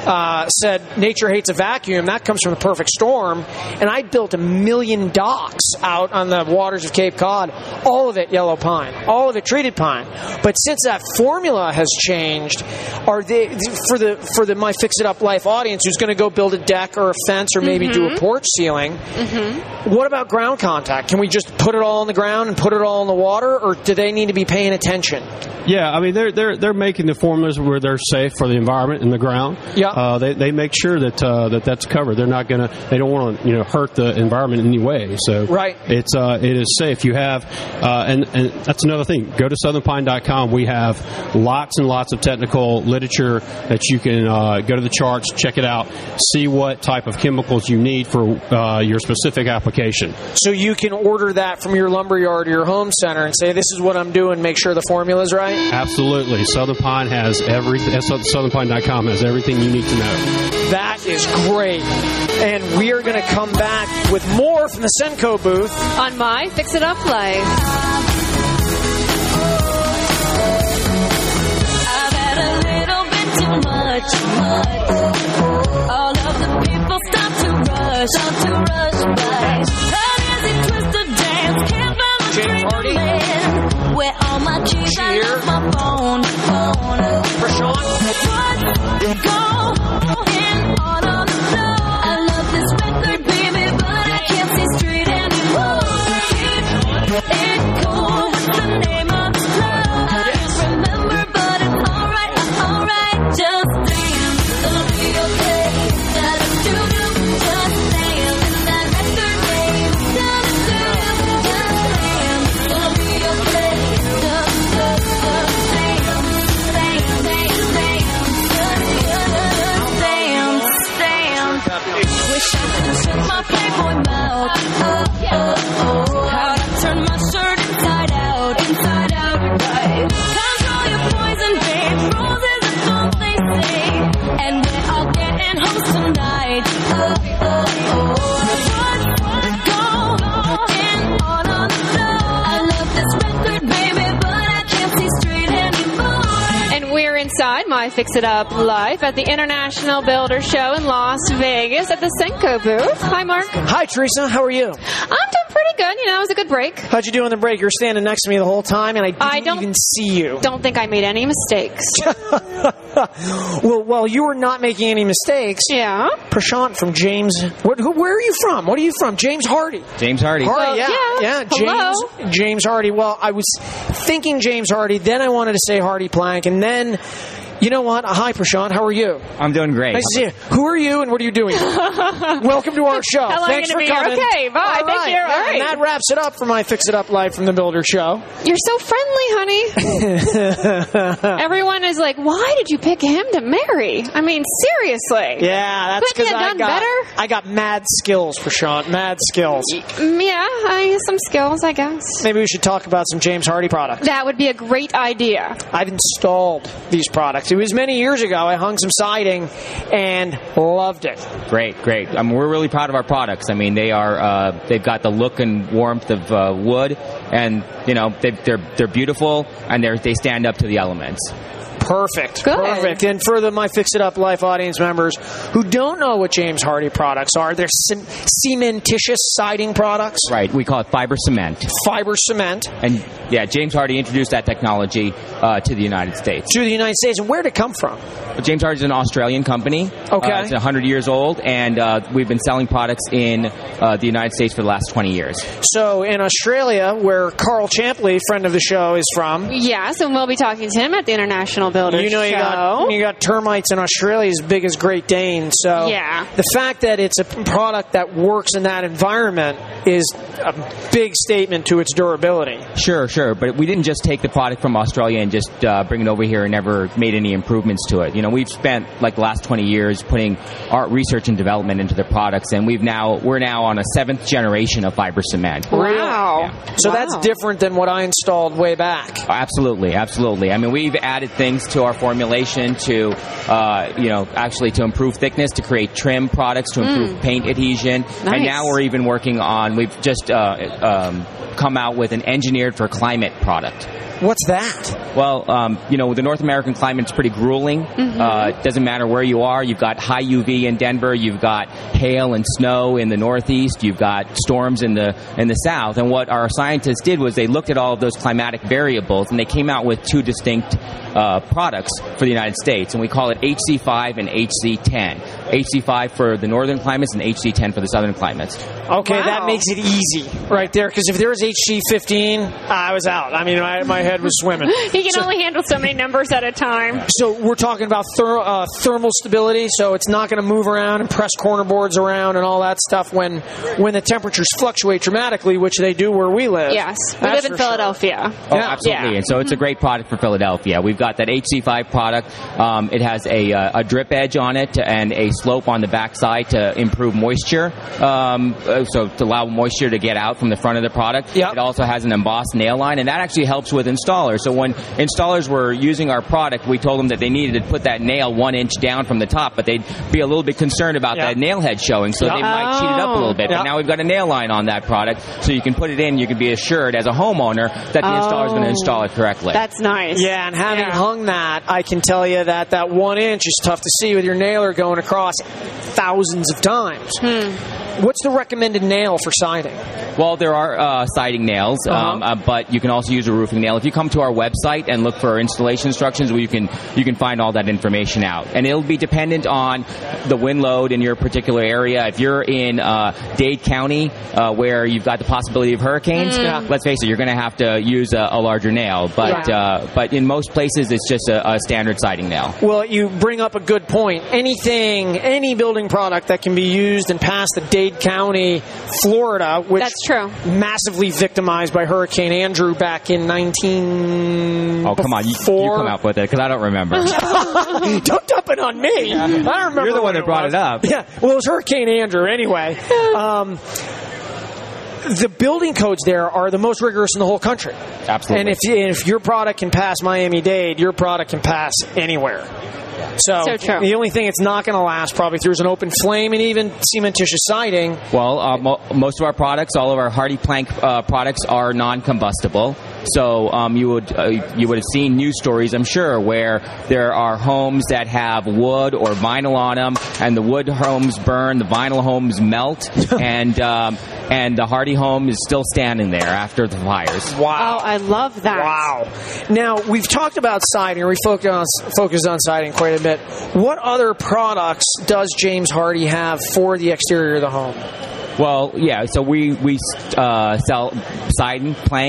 I said nature hates a vacuum. That comes from the perfect storm. And I built 1 million docks out on the waters of Cape Cod, all of it yellow pine, all of it treated pine. But since that formula has changed, are they for the My Fix It Up Life audience who's going to go build a deck or a fence or maybe do a porch ceiling? What about ground contact? Can we just put it all on the ground and put it all in the water, or do they need to be paying attention? Yeah, I mean they're making the formulas where they're safe for the environment and the ground. Yeah, they make sure that that's covered. They don't want to hurt the environment in any way. So right, it is safe. You have and that's another thing. Go to southernpine.com. We have lots and lots of technical literature that you can go to the charts, check it out, see what type of chemicals you need for your specific application. So you can order that from your lumberyard or your home center and say, "This is what I'm doing. Make sure the formula's right." Absolutely. Southern Pine has everything. Southernpine.com has everything you need to know. That is great. And we are going to come back with more from the Senco booth on My Fix It Up Life. I've had a little bit too much. All of the people stop to rush by. How does it twist to dance? Can't find my dream. Where all my keys, I left my phone. What's going on the floor? I love this record, baby, but I can't see straight anymore. Keep it cool. What's the name of the club? I don't remember, but it's alright. Just dance, it'll be okay. Just dance in that record, baby. Just dance, it'll be okay. Just dance. Wish I could shut my Playboy mouth. How'd I turn my shirt inside out, right? Control your poison, babe. Roses are all they say, and we're all getting home tonight. What's going on the floor? I love this record, baby, but I can't see straight anymore. And we're inside My Fix It Up Live at the International Builder Show in Las Vegas at the Senco booth. Hi, Mark. Hi, Teresa. How are you? I'm doing pretty good. It was a good break. How'd you do on the break? You were standing next to me the whole time, and I didn't even see you. Don't think I made any mistakes. Well, you were not making any mistakes. Yeah. Prashant from James. Where are you from? What are you from? James Hardy. James Hardy. Yeah. James Hardy. Well, I was thinking James Hardy, then I wanted to say Hardy Plank, and then You know what? Hi, Prashant. How are you? I'm doing great. Nice to see you. Who are you and what are you doing? Welcome to our show. How long Thanks are for you gonna be coming. here? Okay, bye. All Thank right. you. All Yeah, right. And that wraps it up for my Fix It Up Live from the Builder show. You're so friendly, honey. Everyone is like, why did you pick him to marry? I mean, seriously. Yeah, that's Couldn't because you have done better? I got mad skills, Prashant. Mad skills. Yeah, I have some skills, I guess. Maybe we should talk about some James Hardie products. That would be a great idea. I've installed these products. It was many years ago. I hung some siding and loved it. Great. I mean, we're really proud of our products. I mean, they are they've got the look and warmth of wood, and you know they're beautiful, and they stand up to the elements. Perfect. Good. Perfect. And for my Fix It Up Life audience members who don't know what James Hardie products are, they're cementitious siding products. Right. We call it fiber cement. Fiber cement. And yeah, James Hardie introduced that technology to the United States. To the United States. And where did it come from? James Hardie is an Australian company. Okay. It's 100 years old, and we've been selling products in the United States for the last 20 years. So in Australia, where Carl Champley, friend of the show, is from. Yes, and we'll be talking to him at the International Builders You know, Show. you got termites in Australia as big as Great Danes. So Yeah. the fact that it's a product that works in that environment is a big statement to its durability. Sure. But we didn't just take the product from Australia and just bring it over here and never made any improvements to it. You know, we've spent like the last 20 years putting our research and development into the products, and we're now on a 7th generation of fiber cement. Wow. Yeah. So that's different than what I installed way back. Absolutely. I mean, we've added things to our formulation to, actually to improve thickness, to create trim products, to improve paint adhesion. Nice. And now we're even working on, we've just come out with an engineered for climate product. What's that? Well, the North American climate's pretty grueling. It doesn't matter where you are. You've got high UV in Denver. You've got hail and snow in the Northeast. You've got storms in the South. And what our scientists did was they looked at all of those climatic variables, and they came out with 2 distinct products for the United States, and we call it HC5 and HC10. HC5 for the northern climates and HC10 for the southern climates. Okay, Wow. that makes it easy right there, because if there was HC15, I was out. I mean, my head was swimming. He can only handle so many numbers at a time. So we're talking about thermal stability, so it's not going to move around and press corner boards around and all that stuff when the temperatures fluctuate dramatically, which they do where we live. Yes. We live in Philadelphia. Oh, absolutely. Yeah. And so it's a great product for Philadelphia. We've got that HC5 product. It has a drip edge on it and a slope on the backside to improve moisture, so to allow moisture to get out from the front of the product. Yep. It also has an embossed nail line, and that actually helps with installers. So when installers were using our product, we told them that they needed to put that nail 1 inch down from the top, but they'd be a little bit concerned about that nail head showing, so they might cheat it up a little bit. But now we've got a nail line on that product, so you can put it in, you can be assured as a homeowner that the installer is going to install it correctly. That's nice. Yeah, and having hung that, I can tell you that 1 inch is tough to see with your nailer going across thousands of times. What's the recommended nail for siding? Well, there are siding nails, but you can also use a roofing nail. If you come to our website and look for our installation instructions, you can find all that information out. And it'll be dependent on the wind load in your particular area. If you're in Dade County, where you've got the possibility of hurricanes, let's face it, you're going to have to use a larger nail. But in most places, it's just a standard siding nail. Well, you bring up a good point. Any building product that can be used and pass the Dade County, Florida, which That's true. massively victimized by Hurricane Andrew back in 19. Oh, come on. You come up with it, because I don't remember. Don't dump it on me. I don't remember. You're the one that brought it up. Yeah. Well, it was Hurricane Andrew anyway. The building codes there are the most rigorous in the whole country. Absolutely. And if your product can pass Miami-Dade, your product can pass anywhere. So true. The only thing it's not going to last probably through is an open flame and even cementitious siding. Well, most of our products, all of our Hardie Plank products are non-combustible. So you would have seen news stories, I'm sure, where there are homes that have wood or vinyl on them, and the wood homes burn, the vinyl homes melt, and the Hardie home is still standing there after the fires. Wow. Oh, I love that. Wow. Now, we've talked about siding, or we focused on siding quite a bit. What other products does James Hardie have for the exterior of the home? Well, yeah, so we sell siding, plank,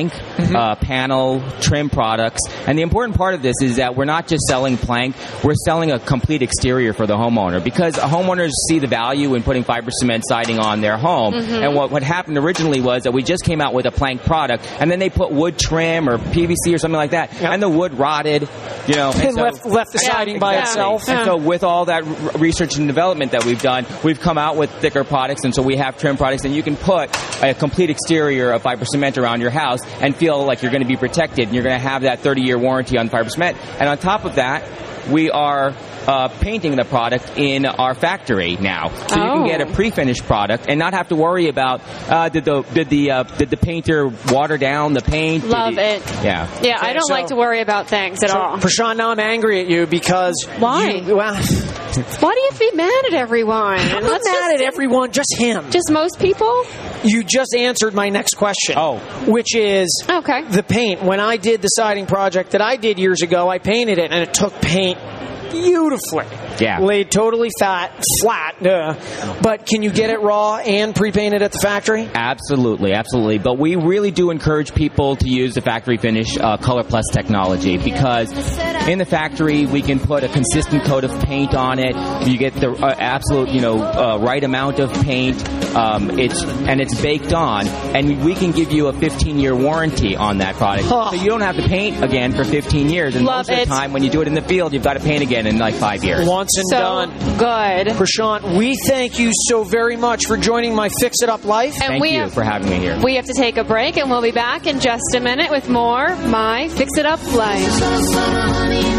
panel, trim products. And the important part of this is that we're not just selling plank, we're selling a complete exterior for the homeowner, because homeowners see the value in putting fiber cement siding on their home. And what happened originally was that we just came out with a plank product, and then they put wood trim or PVC or something like that, and the wood rotted, you know. And left the siding by itself. And so with all that research and development that we've done, we've come out with thicker products, and so we have trim products, and you can put a complete exterior of fiber cement around your house and feel like you're going to be protected, and you're going to have that 30-year warranty on fiber cement. And on top of that, we are painting the product in our factory now, so you can get a pre-finished product and not have to worry about did the painter water down the paint? Love it. Yeah. Yeah, I don't like to worry about things at all. Prashant, now I'm angry at you because why? Why do you have to be mad at everyone? I'm not mad at everyone, just him. Just most people? You just answered my next question. Which is the paint. When I did the siding project that I did years ago, I painted it, and it took paint beautifully. Yeah. Laid totally flat. But can you get it raw and pre-painted at the factory? Absolutely, absolutely. But we really do encourage people to use the factory finish Color Plus technology, because in the factory we can put a consistent coat of paint on it. You get the absolute, right amount of paint. It's baked on, and we can give you a 15-year warranty on that product. So you don't have to paint again for 15 years. And most of the time, when you do it in the field, you've got to paint again in like 5 years. Once and done. Good. Prashant, we thank you so very much for joining my Fix It Up Life. And thank you for having me here. We have to take a break, and we'll be back in just a minute with more My Fix It Up Life.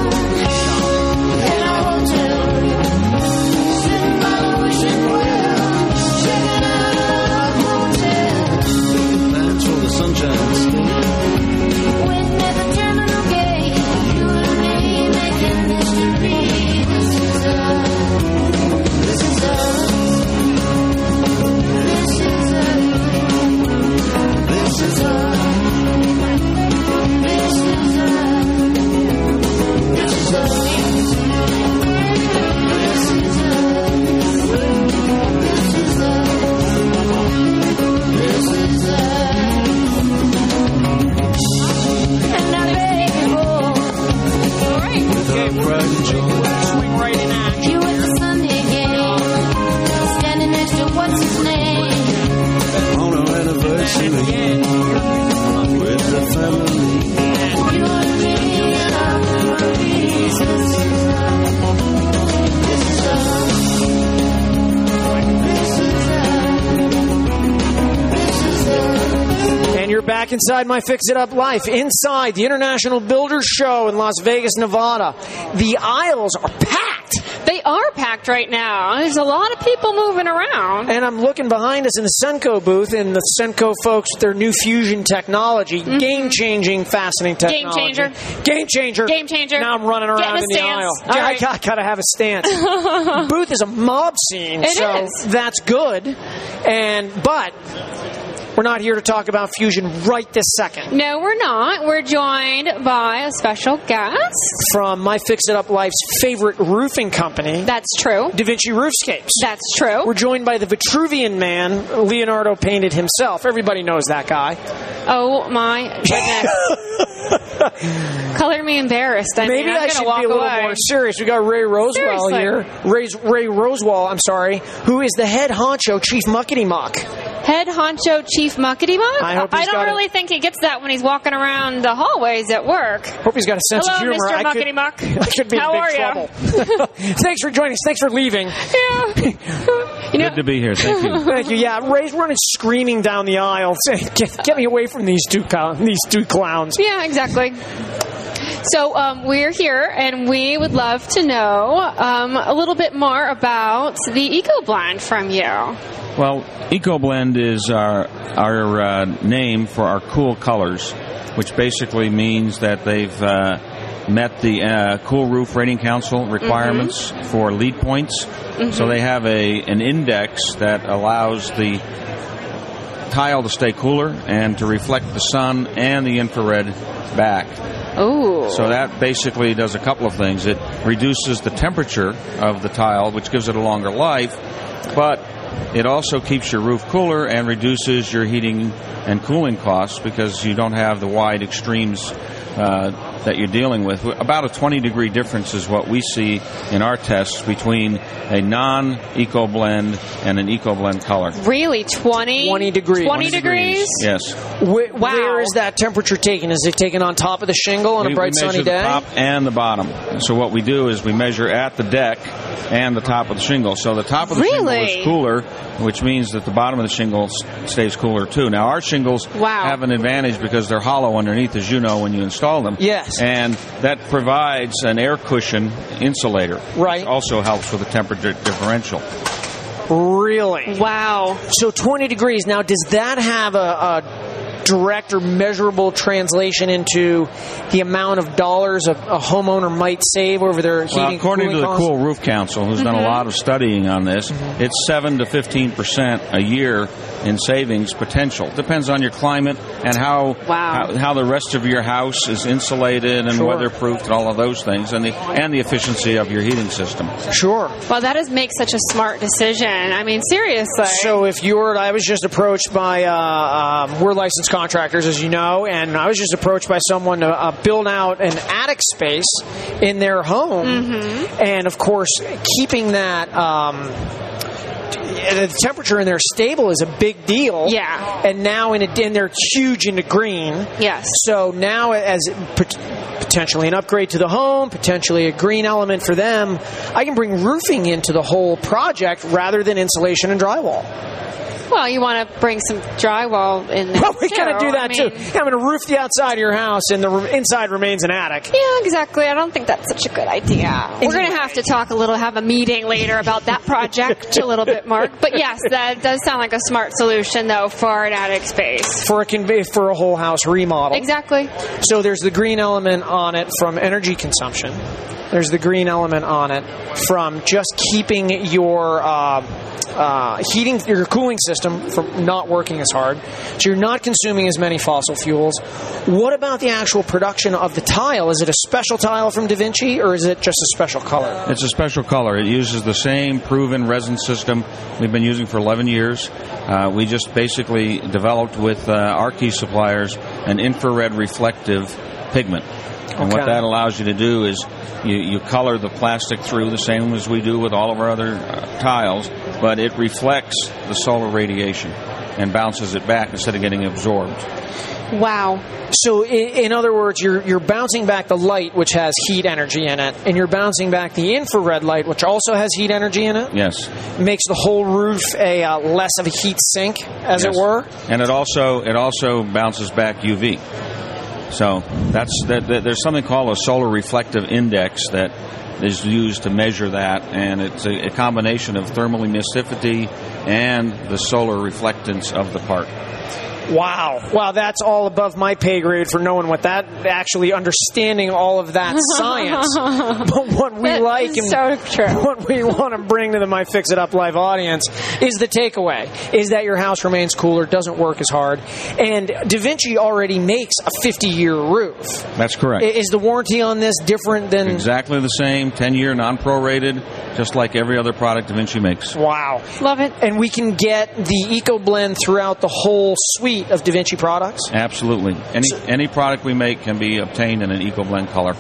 Back inside my Fix It Up Life, inside the International Builders Show in Las Vegas, Nevada. The aisles are packed. They are packed right now. There's a lot of people moving around. And I'm looking behind us in the Senko booth, and the Senko folks, their new fusion technology, game-changing, fascinating technology. Game changer. Now I'm running around in the aisle. Right. I gotta have a stance. The booth is a mob scene, so that's good. But we're not here to talk about fusion right this second. No, we're not. We're joined by a special guest from my Fix It Up Life's favorite roofing company. That's true. Da Vinci Roofscapes. That's true. We're joined by the Vitruvian Man, Leonardo painted himself. Everybody knows that guy. Oh my goodness. Color me embarrassed. Maybe I should be a little more serious. We got Ray Rosewell here. Ray Rosewell, who is the head honcho, Chief Muckety Muck. Head honcho, Chief Muckety Muck? I don't really think he gets that when he's walking around the hallways at work. Hope he's got a sense of humor. Hello, Mr. Muckety Muck. I could be in big trouble. Thanks for joining us. Thanks for leaving. Yeah. Good to be here. Thank you. Thank you. Yeah, Ray's running screaming down the aisle saying, get me away from these two clowns. Yeah, exactly. So we're here, and we would love to know a little bit more about the EcoBlend from you. Well, EcoBlend is our name for our cool colors, which basically means that they've met the Cool Roof Rating Council requirements for lead points. So they have an index that allows the tile to stay cooler and to reflect the sun and the infrared back. Ooh. So that basically does a couple of things. It reduces the temperature of the tile, which gives it a longer life, but it also keeps your roof cooler and reduces your heating and cooling costs because you don't have the wide extremes that you're dealing with. About a 20-degree difference is what we see in our tests between a non-Eco Blend and an Eco Blend color. Really? 20 degrees. 20 degrees? Yes. Where is that temperature taken? Is it taken on top of the shingle on a bright sunny day? We measure the top and the bottom. So what we do is we measure at the deck and the top of the shingle. So the top of the shingle is cooler, which means that the bottom of the shingle stays cooler too. Now our shingles have an advantage because they're hollow underneath, as you know, when you install them. Yes. And that provides an air cushion insulator. Right. Which also helps with the temperature differential. Really? Wow. So 20 degrees. Now, does that have a direct or measurable translation into the amount of dollars a homeowner might save over their heating? Well, according to the costs? Cool Roof Council, who's done a lot of studying on this, it's 7 to 15% a year in savings potential. Depends on your climate and how the rest of your house is insulated and weatherproofed and all of those things, and the efficiency of your heating system. Sure. Well, that is make such a smart decision. I mean, seriously. So if I was just approached by, we're licensed contractors, as you know, and I was just approached by someone to build out an attic space in their home, and of course, keeping that the temperature in there stable is a big deal. Yeah. And now they're huge into green. Yes. So now, as potentially an upgrade to the home, potentially a green element for them, I can bring roofing into the whole project rather than insulation and drywall. Well, you want to bring some drywall in there. Well, we kind of do that too. I'm going to roof the outside of your house, and the inside remains an attic. Yeah, exactly. I don't think that's such a good idea. We're going to have to have a meeting later about that project a little bit, Mark. But yes, that does sound like a smart solution, though, for an attic space. For a whole house remodel. Exactly. So there's the green element on it from energy consumption. There's the green element on it from just keeping your your cooling system from not working as hard, so you're not consuming as many fossil fuels. What about the actual production of the tile? Is it a special tile from Da Vinci, or is it just a special color? It's a special color. It uses the same proven resin system we've been using for 11 years. We just basically developed with our key suppliers an infrared reflective pigment. And what that allows you to do is you color the plastic through the same as we do with all of our other tiles, but it reflects the solar radiation and bounces it back instead of getting absorbed. Wow. So, in other words, you're bouncing back the light, which has heat energy in it, and you're bouncing back the infrared light, which also has heat energy in it? Yes. Makes the whole roof a less of a heat sink, as it were? And it also bounces back UV. So there's something called a solar reflective index that is used to measure that, and it's a combination of thermal emissivity and the solar reflectance of the part. Wow, that's all above my pay grade for knowing what that, actually understanding all of that science. But what we what we want to bring to the My Fix It Up Live audience is the takeaway, is that your house remains cooler, doesn't work as hard, and Da Vinci already makes a 50-year roof. That's correct. Is the warranty on this different than... Exactly the same, 10-year, non-prorated, just like every other product Da Vinci makes. Wow. Love it. And we can get the Eco Blend throughout the whole suite of Da Vinci products? Absolutely. Any product we make can be obtained in an Eco Blend color.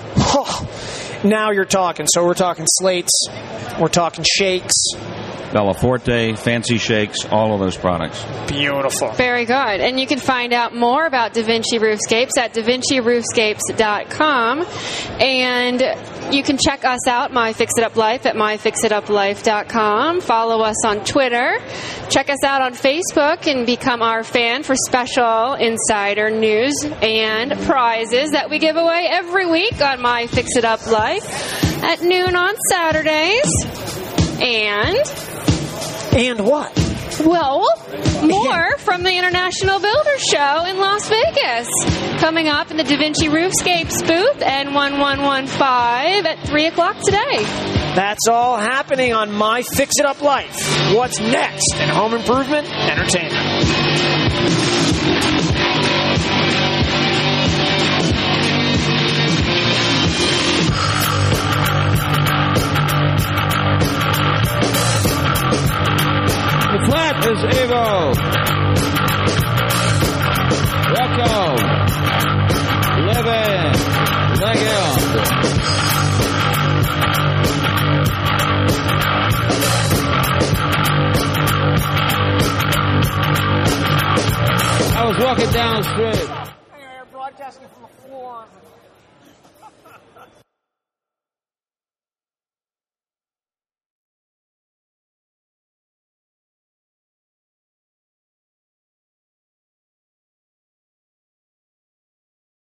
Now you're talking. So we're talking slates, we're talking shakes. Bella Forte, Fancy Shakes, all of those products. Beautiful. Very good. And you can find out more about Da Vinci Roofscapes at DaVinciRoofscapes.com. And you can check us out, My Fix It Up Life, at MyFixItUpLife.com. Follow us on Twitter. Check us out on Facebook and become our fan for special insider news and prizes that we give away every week on My Fix It Up Life at noon on Saturdays. And what? Well, more from the International Builder Show in Las Vegas. Coming up in the Da Vinci Roofscapes booth, N1115 at 3 o'clock today. That's all happening on My Fix It Up Life. What's next in home improvement entertainment? is Evo. Welcome. Living legend. I was walking down the street. Broadcasting from the floor.